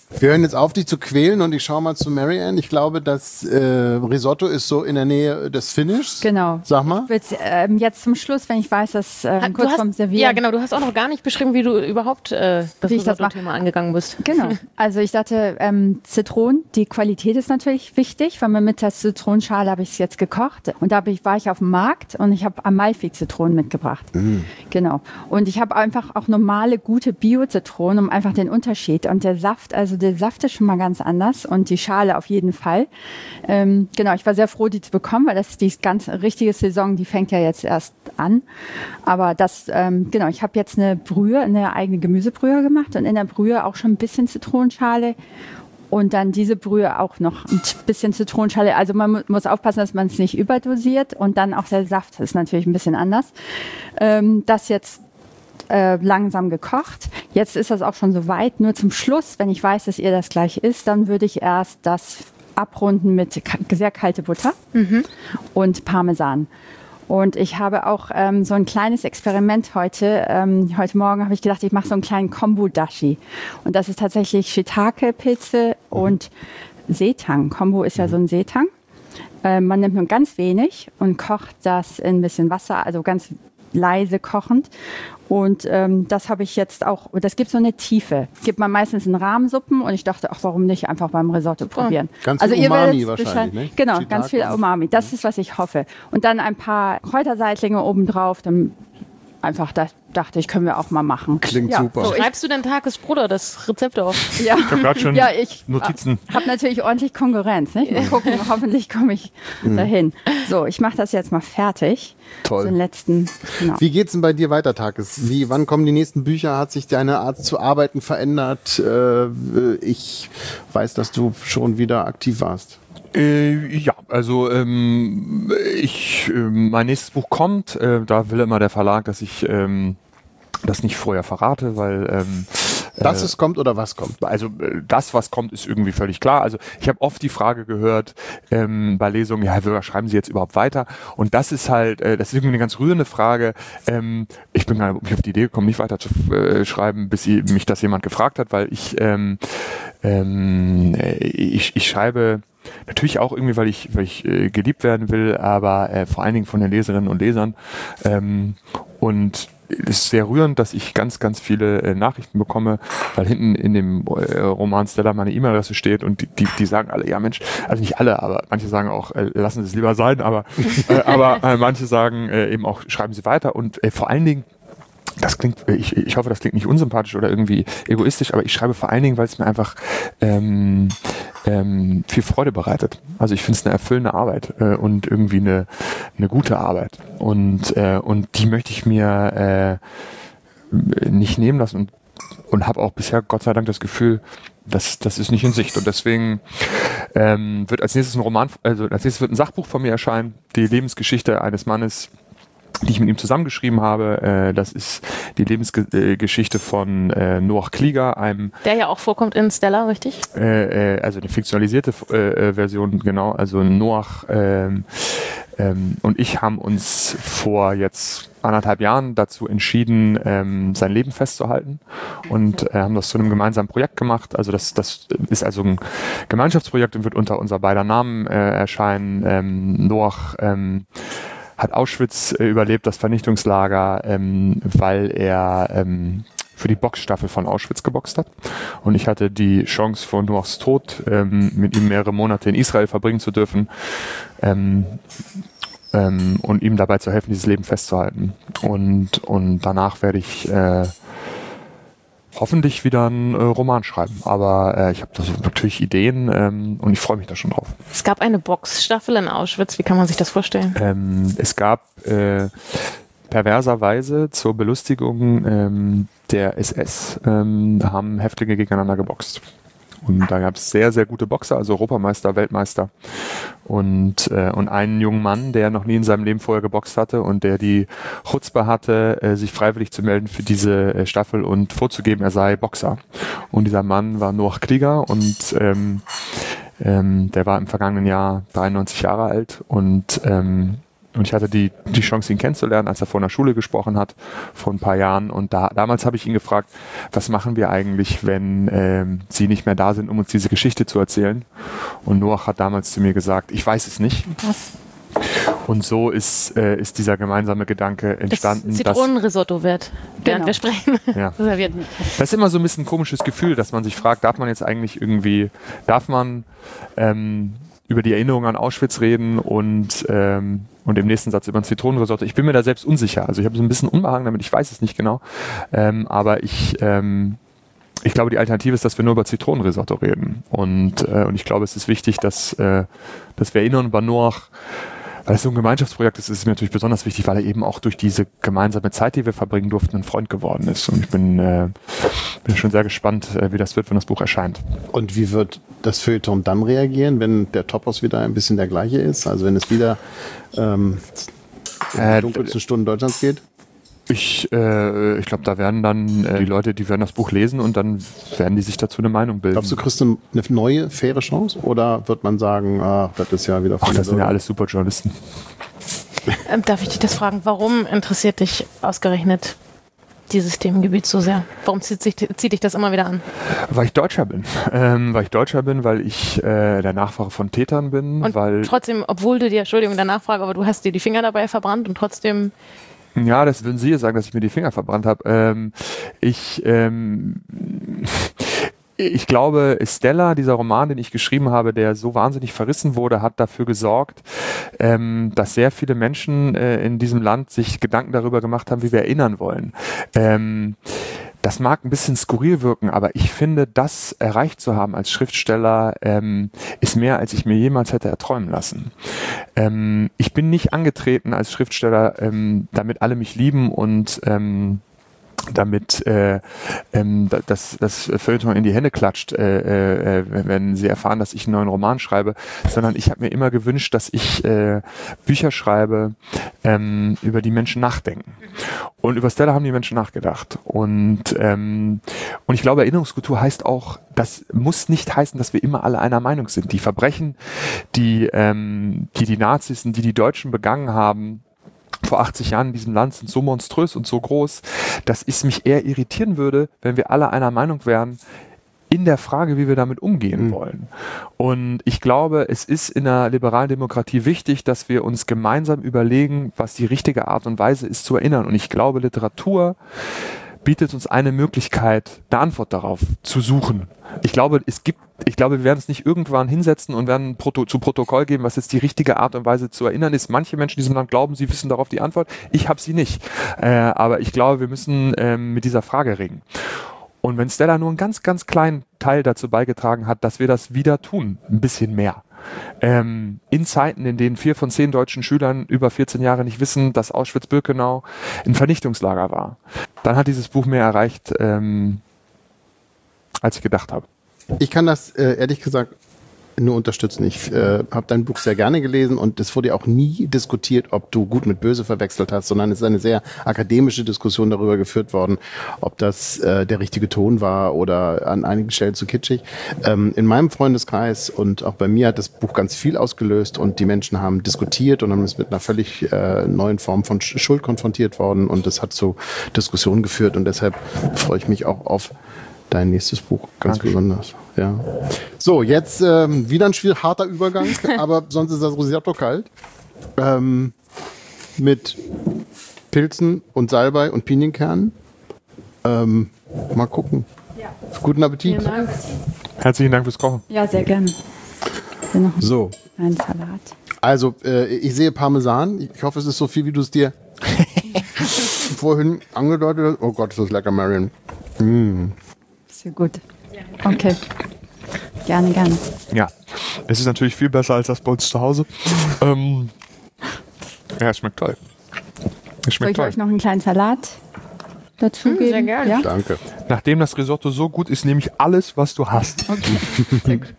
Wir hören jetzt auf, dich zu quälen und ich schaue mal zu Marianne. Ich glaube, das äh, Risotto ist so in der Nähe des Finishs. Genau. Sag mal. Willst, ähm, jetzt zum Schluss, wenn ich weiß, dass ähm, kurz hast, vorm Servieren... Ja, genau. Du hast auch noch gar nicht beschrieben, wie du überhaupt äh, das Risotto-Thema angegangen bist. Genau. Also ich dachte, ähm, Zitronen, die Qualität ist natürlich wichtig, weil man mit der Zitronenschale habe ich es jetzt gekocht. Und da ich, war ich auf dem Markt und ich habe Amalfi-Zitronen mitgebracht. Mm. Genau. Und ich habe einfach auch normale, gute Bio-Zitronen, um einfach den Unterschied. Und der Saft, also der Saft ist schon mal ganz anders und die Schale auf jeden Fall. Ähm, genau, ich war sehr froh, die zu bekommen, weil das ist die ganz richtige Saison, die fängt ja jetzt erst an. Aber das, ähm, genau, ich habe jetzt eine Brühe, eine eigene Gemüsebrühe gemacht und in der Brühe auch schon ein bisschen Zitronenschale und dann diese Brühe auch noch ein bisschen Zitronenschale. Also man mu- muss aufpassen, dass man es nicht überdosiert und dann auch der Saft ist natürlich ein bisschen anders. Ähm, das jetzt Äh, langsam gekocht. Jetzt ist das auch schon so weit. Nur zum Schluss, wenn ich weiß, dass ihr das gleich isst, dann würde ich erst das abrunden mit ka- sehr kalte Butter mhm. und Parmesan. Und ich habe auch ähm, so ein kleines Experiment heute. Ähm, heute Morgen habe ich gedacht, ich mache so einen kleinen Kombu-Dashi. Und das ist tatsächlich Shiitake-Pilze mhm. und Seetang. Kombu ist ja so ein Seetang. Äh, man nimmt nur ganz wenig und kocht das in ein bisschen Wasser, also ganz leise kochend. Und ähm, das habe ich jetzt auch, das gibt so eine Tiefe. Gibt man meistens in Rahmensuppen und ich dachte, ach, warum nicht einfach beim Risotto probieren. Oh, ganz also viel ihr Umami werdet wahrscheinlich, ne? Genau, Shiitake ganz viel Umami. Das ist, was ich hoffe. Und dann ein paar Kräuterseitlinge obendrauf, dann einfach, da dachte ich, können wir auch mal machen. Klingt ja, super. So, Schreibst du denn Tagesbrot oder das Rezept auf? Ja. Ich habe gerade schon ja, ich Notizen. habe natürlich ordentlich Konkurrenz. Nicht? Mal gucken, hoffentlich komme ich dahin. So, ich mache das jetzt mal fertig. Toll. So den letzten, genau. Wie geht's denn bei dir weiter, Takis? Wie, wann kommen die nächsten Bücher? Hat sich deine Art zu arbeiten verändert? Äh, ich weiß, dass du schon wieder aktiv warst. Äh, ja, also ähm, ich, äh, mein nächstes Buch kommt. Äh, da will immer der Verlag, dass ich ähm, das nicht vorher verrate, weil ähm, Dass es kommt oder was kommt? Also äh, das, was kommt, ist irgendwie völlig klar. Also ich habe oft die Frage gehört ähm, bei Lesungen, ja, Herr Würger, schreiben Sie jetzt überhaupt weiter? Und das ist halt, äh, das ist irgendwie eine ganz rührende Frage. Ähm, ich bin gar nicht auf die Idee gekommen, nicht weiter zu äh, schreiben, bis sie, mich das jemand gefragt hat, weil ich, ähm, ähm, ich, ich schreibe natürlich auch irgendwie, weil ich, weil ich äh, geliebt werden will, aber äh, vor allen Dingen von den Leserinnen und Lesern. Ähm, und es ist sehr rührend, dass ich ganz, ganz viele äh, Nachrichten bekomme, weil hinten in dem äh, Roman Stella meine E-Mail-Adresse steht und die, die, die sagen alle, ja Mensch, also nicht alle, aber manche sagen auch, äh, lassen Sie es lieber sein, aber, äh, aber äh, manche sagen äh, eben auch, schreiben Sie weiter und äh, vor allen Dingen, das klingt, ich, ich hoffe, das klingt nicht unsympathisch oder irgendwie egoistisch, aber ich schreibe vor allen Dingen, weil es mir einfach ähm, ähm, viel Freude bereitet. Also ich finde es eine erfüllende Arbeit äh, und irgendwie eine, eine gute Arbeit. Und, äh, und die möchte ich mir äh, nicht nehmen lassen und, und habe auch bisher Gott sei Dank das Gefühl, das, das ist nicht in Sicht. Und deswegen ähm, wird als nächstes ein Roman, also als nächstes wird ein Sachbuch von mir erscheinen, die Lebensgeschichte eines Mannes, die ich mit ihm zusammengeschrieben habe. Äh, das ist die Lebensgeschichte von äh, Noach Klieger, einem... Der ja auch vorkommt in Stella, richtig? Äh, äh, also eine fiktionalisierte äh, Version, genau. Also Noach ähm, ähm, und ich haben uns vor jetzt anderthalb Jahren dazu entschieden, ähm, sein Leben festzuhalten und äh, haben das zu einem gemeinsamen Projekt gemacht. Also das, das ist also ein Gemeinschaftsprojekt und wird unter unser beider Namen äh, erscheinen. Ähm, Noach ähm, hat Auschwitz äh, überlebt, das Vernichtungslager, ähm, weil er ähm, für die Boxstaffel von Auschwitz geboxt hat. Und ich hatte die Chance, vor Noachs Tod ähm, mit ihm mehrere Monate in Israel verbringen zu dürfen ähm, ähm, und ihm dabei zu helfen, dieses Leben festzuhalten. Und, und danach werde ich äh, hoffentlich wieder einen äh, Roman schreiben. Aber äh, ich habe da so natürlich Ideen ähm, und ich freue mich da schon drauf. Es gab eine Boxstaffel in Auschwitz. Wie kann man sich das vorstellen? Ähm, es gab äh, perverserweise zur Belustigung ähm, der S S ähm, haben Häftlinge gegeneinander geboxt. Und da gab es sehr, sehr gute Boxer, also Europameister, Weltmeister. Und, äh, und einen jungen Mann, der noch nie in seinem Leben vorher geboxt hatte und der die Chutzpe hatte, äh, sich freiwillig zu melden für diese äh, Staffel und vorzugeben, er sei Boxer. Und dieser Mann war Noach Klieger und ähm, ähm, der war im vergangenen Jahr dreiundneunzig Jahre alt und ähm, Und ich hatte die, die Chance, ihn kennenzulernen, als er vor einer Schule gesprochen hat, vor ein paar Jahren. Und da, damals habe ich ihn gefragt, was machen wir eigentlich, wenn ähm, Sie nicht mehr da sind, um uns diese Geschichte zu erzählen? Und Noach hat damals zu mir gesagt, ich weiß es nicht. Was? Und so ist, äh, ist dieser gemeinsame Gedanke entstanden. Das Zitronenrisotto wird, während Genau. wir sprechen. Ja. Serviert. Das ist immer so ein bisschen ein komisches Gefühl, dass man sich fragt, darf man jetzt eigentlich irgendwie, darf man ähm, über die Erinnerung an Auschwitz reden und, ähm, und im nächsten Satz über ein Zitronenrisotto. Ich bin mir da selbst unsicher. Also ich habe so ein bisschen Unbehagen damit, ich weiß es nicht genau. Ähm, aber ich, ähm, ich glaube, die Alternative ist, dass wir nur über Zitronenrisotto reden. Und, äh, und ich glaube, es ist wichtig, dass, äh, dass wir erinnern über Noach. Weil es so ein Gemeinschaftsprojekt ist, ist es mir natürlich besonders wichtig, weil er eben auch durch diese gemeinsame Zeit, die wir verbringen durften, ein Freund geworden ist. Und ich bin, äh, bin schon sehr gespannt, äh, wie das wird, wenn das Buch erscheint. Und wie wird das Feuilleton dann reagieren, wenn der Topos wieder ein bisschen der gleiche ist? Also wenn es wieder ähm, in die Äh, dunkelsten Stunden Deutschlands geht? Ich, äh, ich glaube, da werden dann äh, die Leute, die werden das Buch lesen und dann werden die sich dazu eine Meinung bilden. Glaubst du, kriegst du eine neue, faire Chance? Oder wird man sagen, ach, das ist ja wieder Ach, von das sind ja alles super Journalisten. Ähm, darf ich dich das fragen, warum interessiert dich ausgerechnet dieses Themengebiet so sehr? Warum zieht, sich, zieht dich das immer wieder an? Weil ich Deutscher bin. Ähm, weil ich Deutscher bin, weil ich äh, der Nachfahre von Tätern bin. Und weil trotzdem, obwohl du dir, Entschuldigung, der Nachfrage, aber du hast dir die Finger dabei verbrannt und trotzdem... Ja, das würden Sie jetzt sagen, dass ich mir die Finger verbrannt habe. Ähm, ich, ähm, ich glaube, Stella, dieser Roman, den ich geschrieben habe, der so wahnsinnig verrissen wurde, hat dafür gesorgt, ähm, dass sehr viele Menschen äh, in diesem Land sich Gedanken darüber gemacht haben, wie wir erinnern wollen. Ähm, Das mag ein bisschen skurril wirken, aber ich finde, das erreicht zu haben als Schriftsteller ähm, ist mehr, als ich mir jemals hätte erträumen lassen. Ähm, ich bin nicht angetreten als Schriftsteller, ähm, damit alle mich lieben und ähm, damit äh, ähm, das, das Feuilleton in die Hände klatscht, äh, äh, wenn sie erfahren, dass ich einen neuen Roman schreibe, sondern ich habe mir immer gewünscht, dass ich äh, Bücher schreibe, ähm, über die Menschen nachdenken. Und über Stella haben die Menschen nachgedacht. Und, ähm, und ich glaube, Erinnerungskultur heißt auch, das muss nicht heißen, dass wir immer alle einer Meinung sind. Die Verbrechen, die ähm, die, die Nazis und die die Deutschen begangen haben, vor achtzig Jahren in diesem Land sind so monströs und so groß, dass es mich eher irritieren würde, wenn wir alle einer Meinung wären in der Frage, wie wir damit umgehen mhm. wollen. Und ich glaube, es ist in einer liberalen Demokratie wichtig, dass wir uns gemeinsam überlegen, was die richtige Art und Weise ist zu erinnern. Und ich glaube, Literatur bietet uns eine Möglichkeit, eine Antwort darauf zu suchen. Ich glaube, es gibt, ich glaube, wir werden es nicht irgendwann hinsetzen und werden Proto- zu Protokoll geben, was jetzt die richtige Art und Weise zu erinnern ist. Manche Menschen in diesem Land glauben, sie wissen darauf die Antwort. Ich habe sie nicht. Äh, aber ich glaube, wir müssen ähm, mit dieser Frage ringen. Und wenn Stella nur einen ganz, ganz kleinen Teil dazu beigetragen hat, dass wir das wieder tun, ein bisschen mehr. Ähm, in Zeiten, in denen vier von zehn deutschen Schülern über vierzehn Jahre nicht wissen, dass Auschwitz-Birkenau ein Vernichtungslager war, dann hat dieses Buch mehr erreicht, ähm, als ich gedacht habe. Ich kann das äh, ehrlich gesagt nur unterstützen. Ich äh, habe dein Buch sehr gerne gelesen und es wurde ja auch nie diskutiert, ob du Gut mit Böse verwechselt hast, sondern es ist eine sehr akademische Diskussion darüber geführt worden, ob das äh, der richtige Ton war oder an einigen Stellen zu kitschig. Ähm, in meinem Freundeskreis und auch bei mir hat das Buch ganz viel ausgelöst und die Menschen haben diskutiert und haben es mit einer völlig äh, neuen Form von Schuld konfrontiert worden und das hat zu Diskussionen geführt und deshalb freue ich mich auch auf dein nächstes Buch ganz Danke. besonders. Ja. So, jetzt ähm, wieder ein schwierig harter Übergang, aber sonst ist das Risotto kalt. Ähm, mit Pilzen und Salbei und Pinienkernen. Ähm, mal gucken. Ja. Guten Appetit. Vielen Dank. Herzlichen Dank fürs Kochen. Ja, sehr gerne. Hier noch So, einen Salat. also äh, ich sehe Parmesan. Ich hoffe, es ist so viel, wie du es dir vorhin angedeutet hast. Oh Gott, ist das lecker, Marion. Mm. Sehr gut. Okay. Gerne, gerne. Ja, es ist natürlich viel besser als das bei uns zu Hause. ähm, ja, es schmeckt toll. Es Soll schmeckt ich toll. euch noch einen kleinen Salat dazu geben? sehr gerne. Ja? Danke. Nachdem das Risotto so gut ist, nehme ich alles, was du hast. Okay, sehr gut.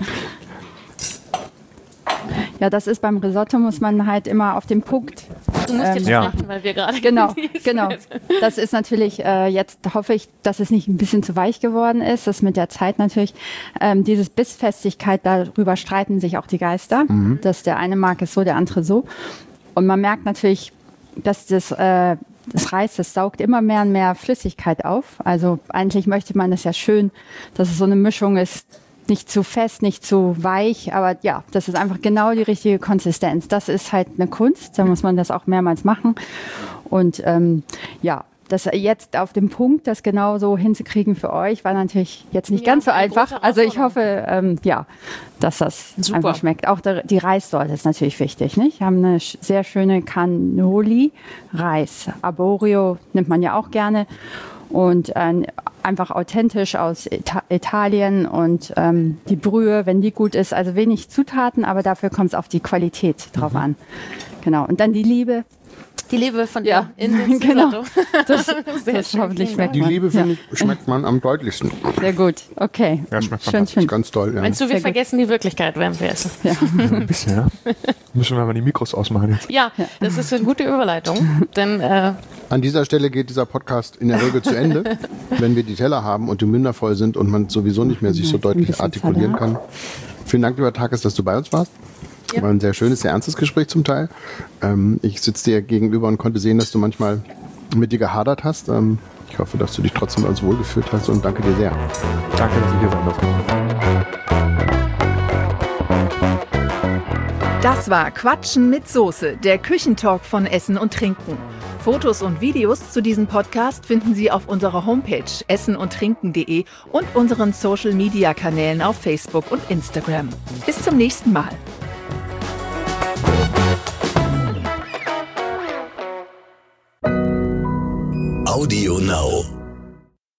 Ja, das ist beim Risotto, muss man halt immer auf den Punkt. Du musst jetzt Ähm, ja. machen, weil wir gerade... Genau, genau. Das ist natürlich, äh, jetzt hoffe ich, dass es nicht ein bisschen zu weich geworden ist. Das ist mit der Zeit natürlich, ähm, dieses Bissfestigkeit, darüber streiten sich auch die Geister. Mhm. Dass der eine mag es so, der andere so. Und man merkt natürlich, dass das, äh, das Reis, das saugt immer mehr und mehr Flüssigkeit auf. Also eigentlich möchte man das ja schön, dass es so eine Mischung ist, nicht zu fest, nicht zu weich, aber ja, das ist einfach genau die richtige Konsistenz. Das ist halt eine Kunst, da muss man das auch mehrmals machen. Und ähm, ja, das jetzt auf dem Punkt, das genau so hinzukriegen für euch, war natürlich jetzt nicht Ja, ganz so eine einfach. große Also ich Herausforderung. hoffe, ähm, ja, dass das Super. einfach schmeckt. Auch der, die Reissorte ist natürlich wichtig. Nicht? Wir haben eine sch- sehr schöne Cannoli-Reis. Arborio nimmt man ja auch gerne. Und äh, einfach authentisch aus Ita- Italien und ähm, die Brühe, wenn die gut ist, also wenig Zutaten, aber dafür kommt es auf die Qualität drauf an. Genau. Und dann die Liebe. Die Liebe von Ja, dir in den genau. Risotto. Das, Sehr das schön, hoffentlich vielen schmeckt Die man. Liebe, finde ich, schmeckt man am deutlichsten. Ja, sehr gut. Okay. Ja, schmeckt schön, fantastisch. schön. Ganz toll, ja. Meinst du, wir Sehr gut. vergessen die Wirklichkeit, während wir essen? Ein bisschen, ja. Müssen wir mal die Mikros ausmachen jetzt. Ja, das ist eine gute Überleitung, denn äh, An dieser Stelle geht dieser Podcast in der Regel zu Ende, wenn wir die Teller haben und die Münder voll sind und man sowieso nicht mehr sich so Ein deutlich bisschen artikulieren Salat. kann. Vielen Dank, lieber Takis, dass du bei uns warst. Ja. War ein sehr schönes, sehr ernstes Gespräch zum Teil. Ähm, ich sitze dir gegenüber und konnte sehen, dass du manchmal mit dir gehadert hast. Ähm, ich hoffe, dass du dich trotzdem als wohlgefühlt hast und danke dir sehr. Danke, dass ich hier sein durfte. Das war Quatschen mit Soße, der Küchentalk von Essen und Trinken. Fotos und Videos zu diesem Podcast finden Sie auf unserer Homepage essen und trinken punkt de und unseren Social-Media-Kanälen auf Facebook und Instagram. Bis zum nächsten Mal.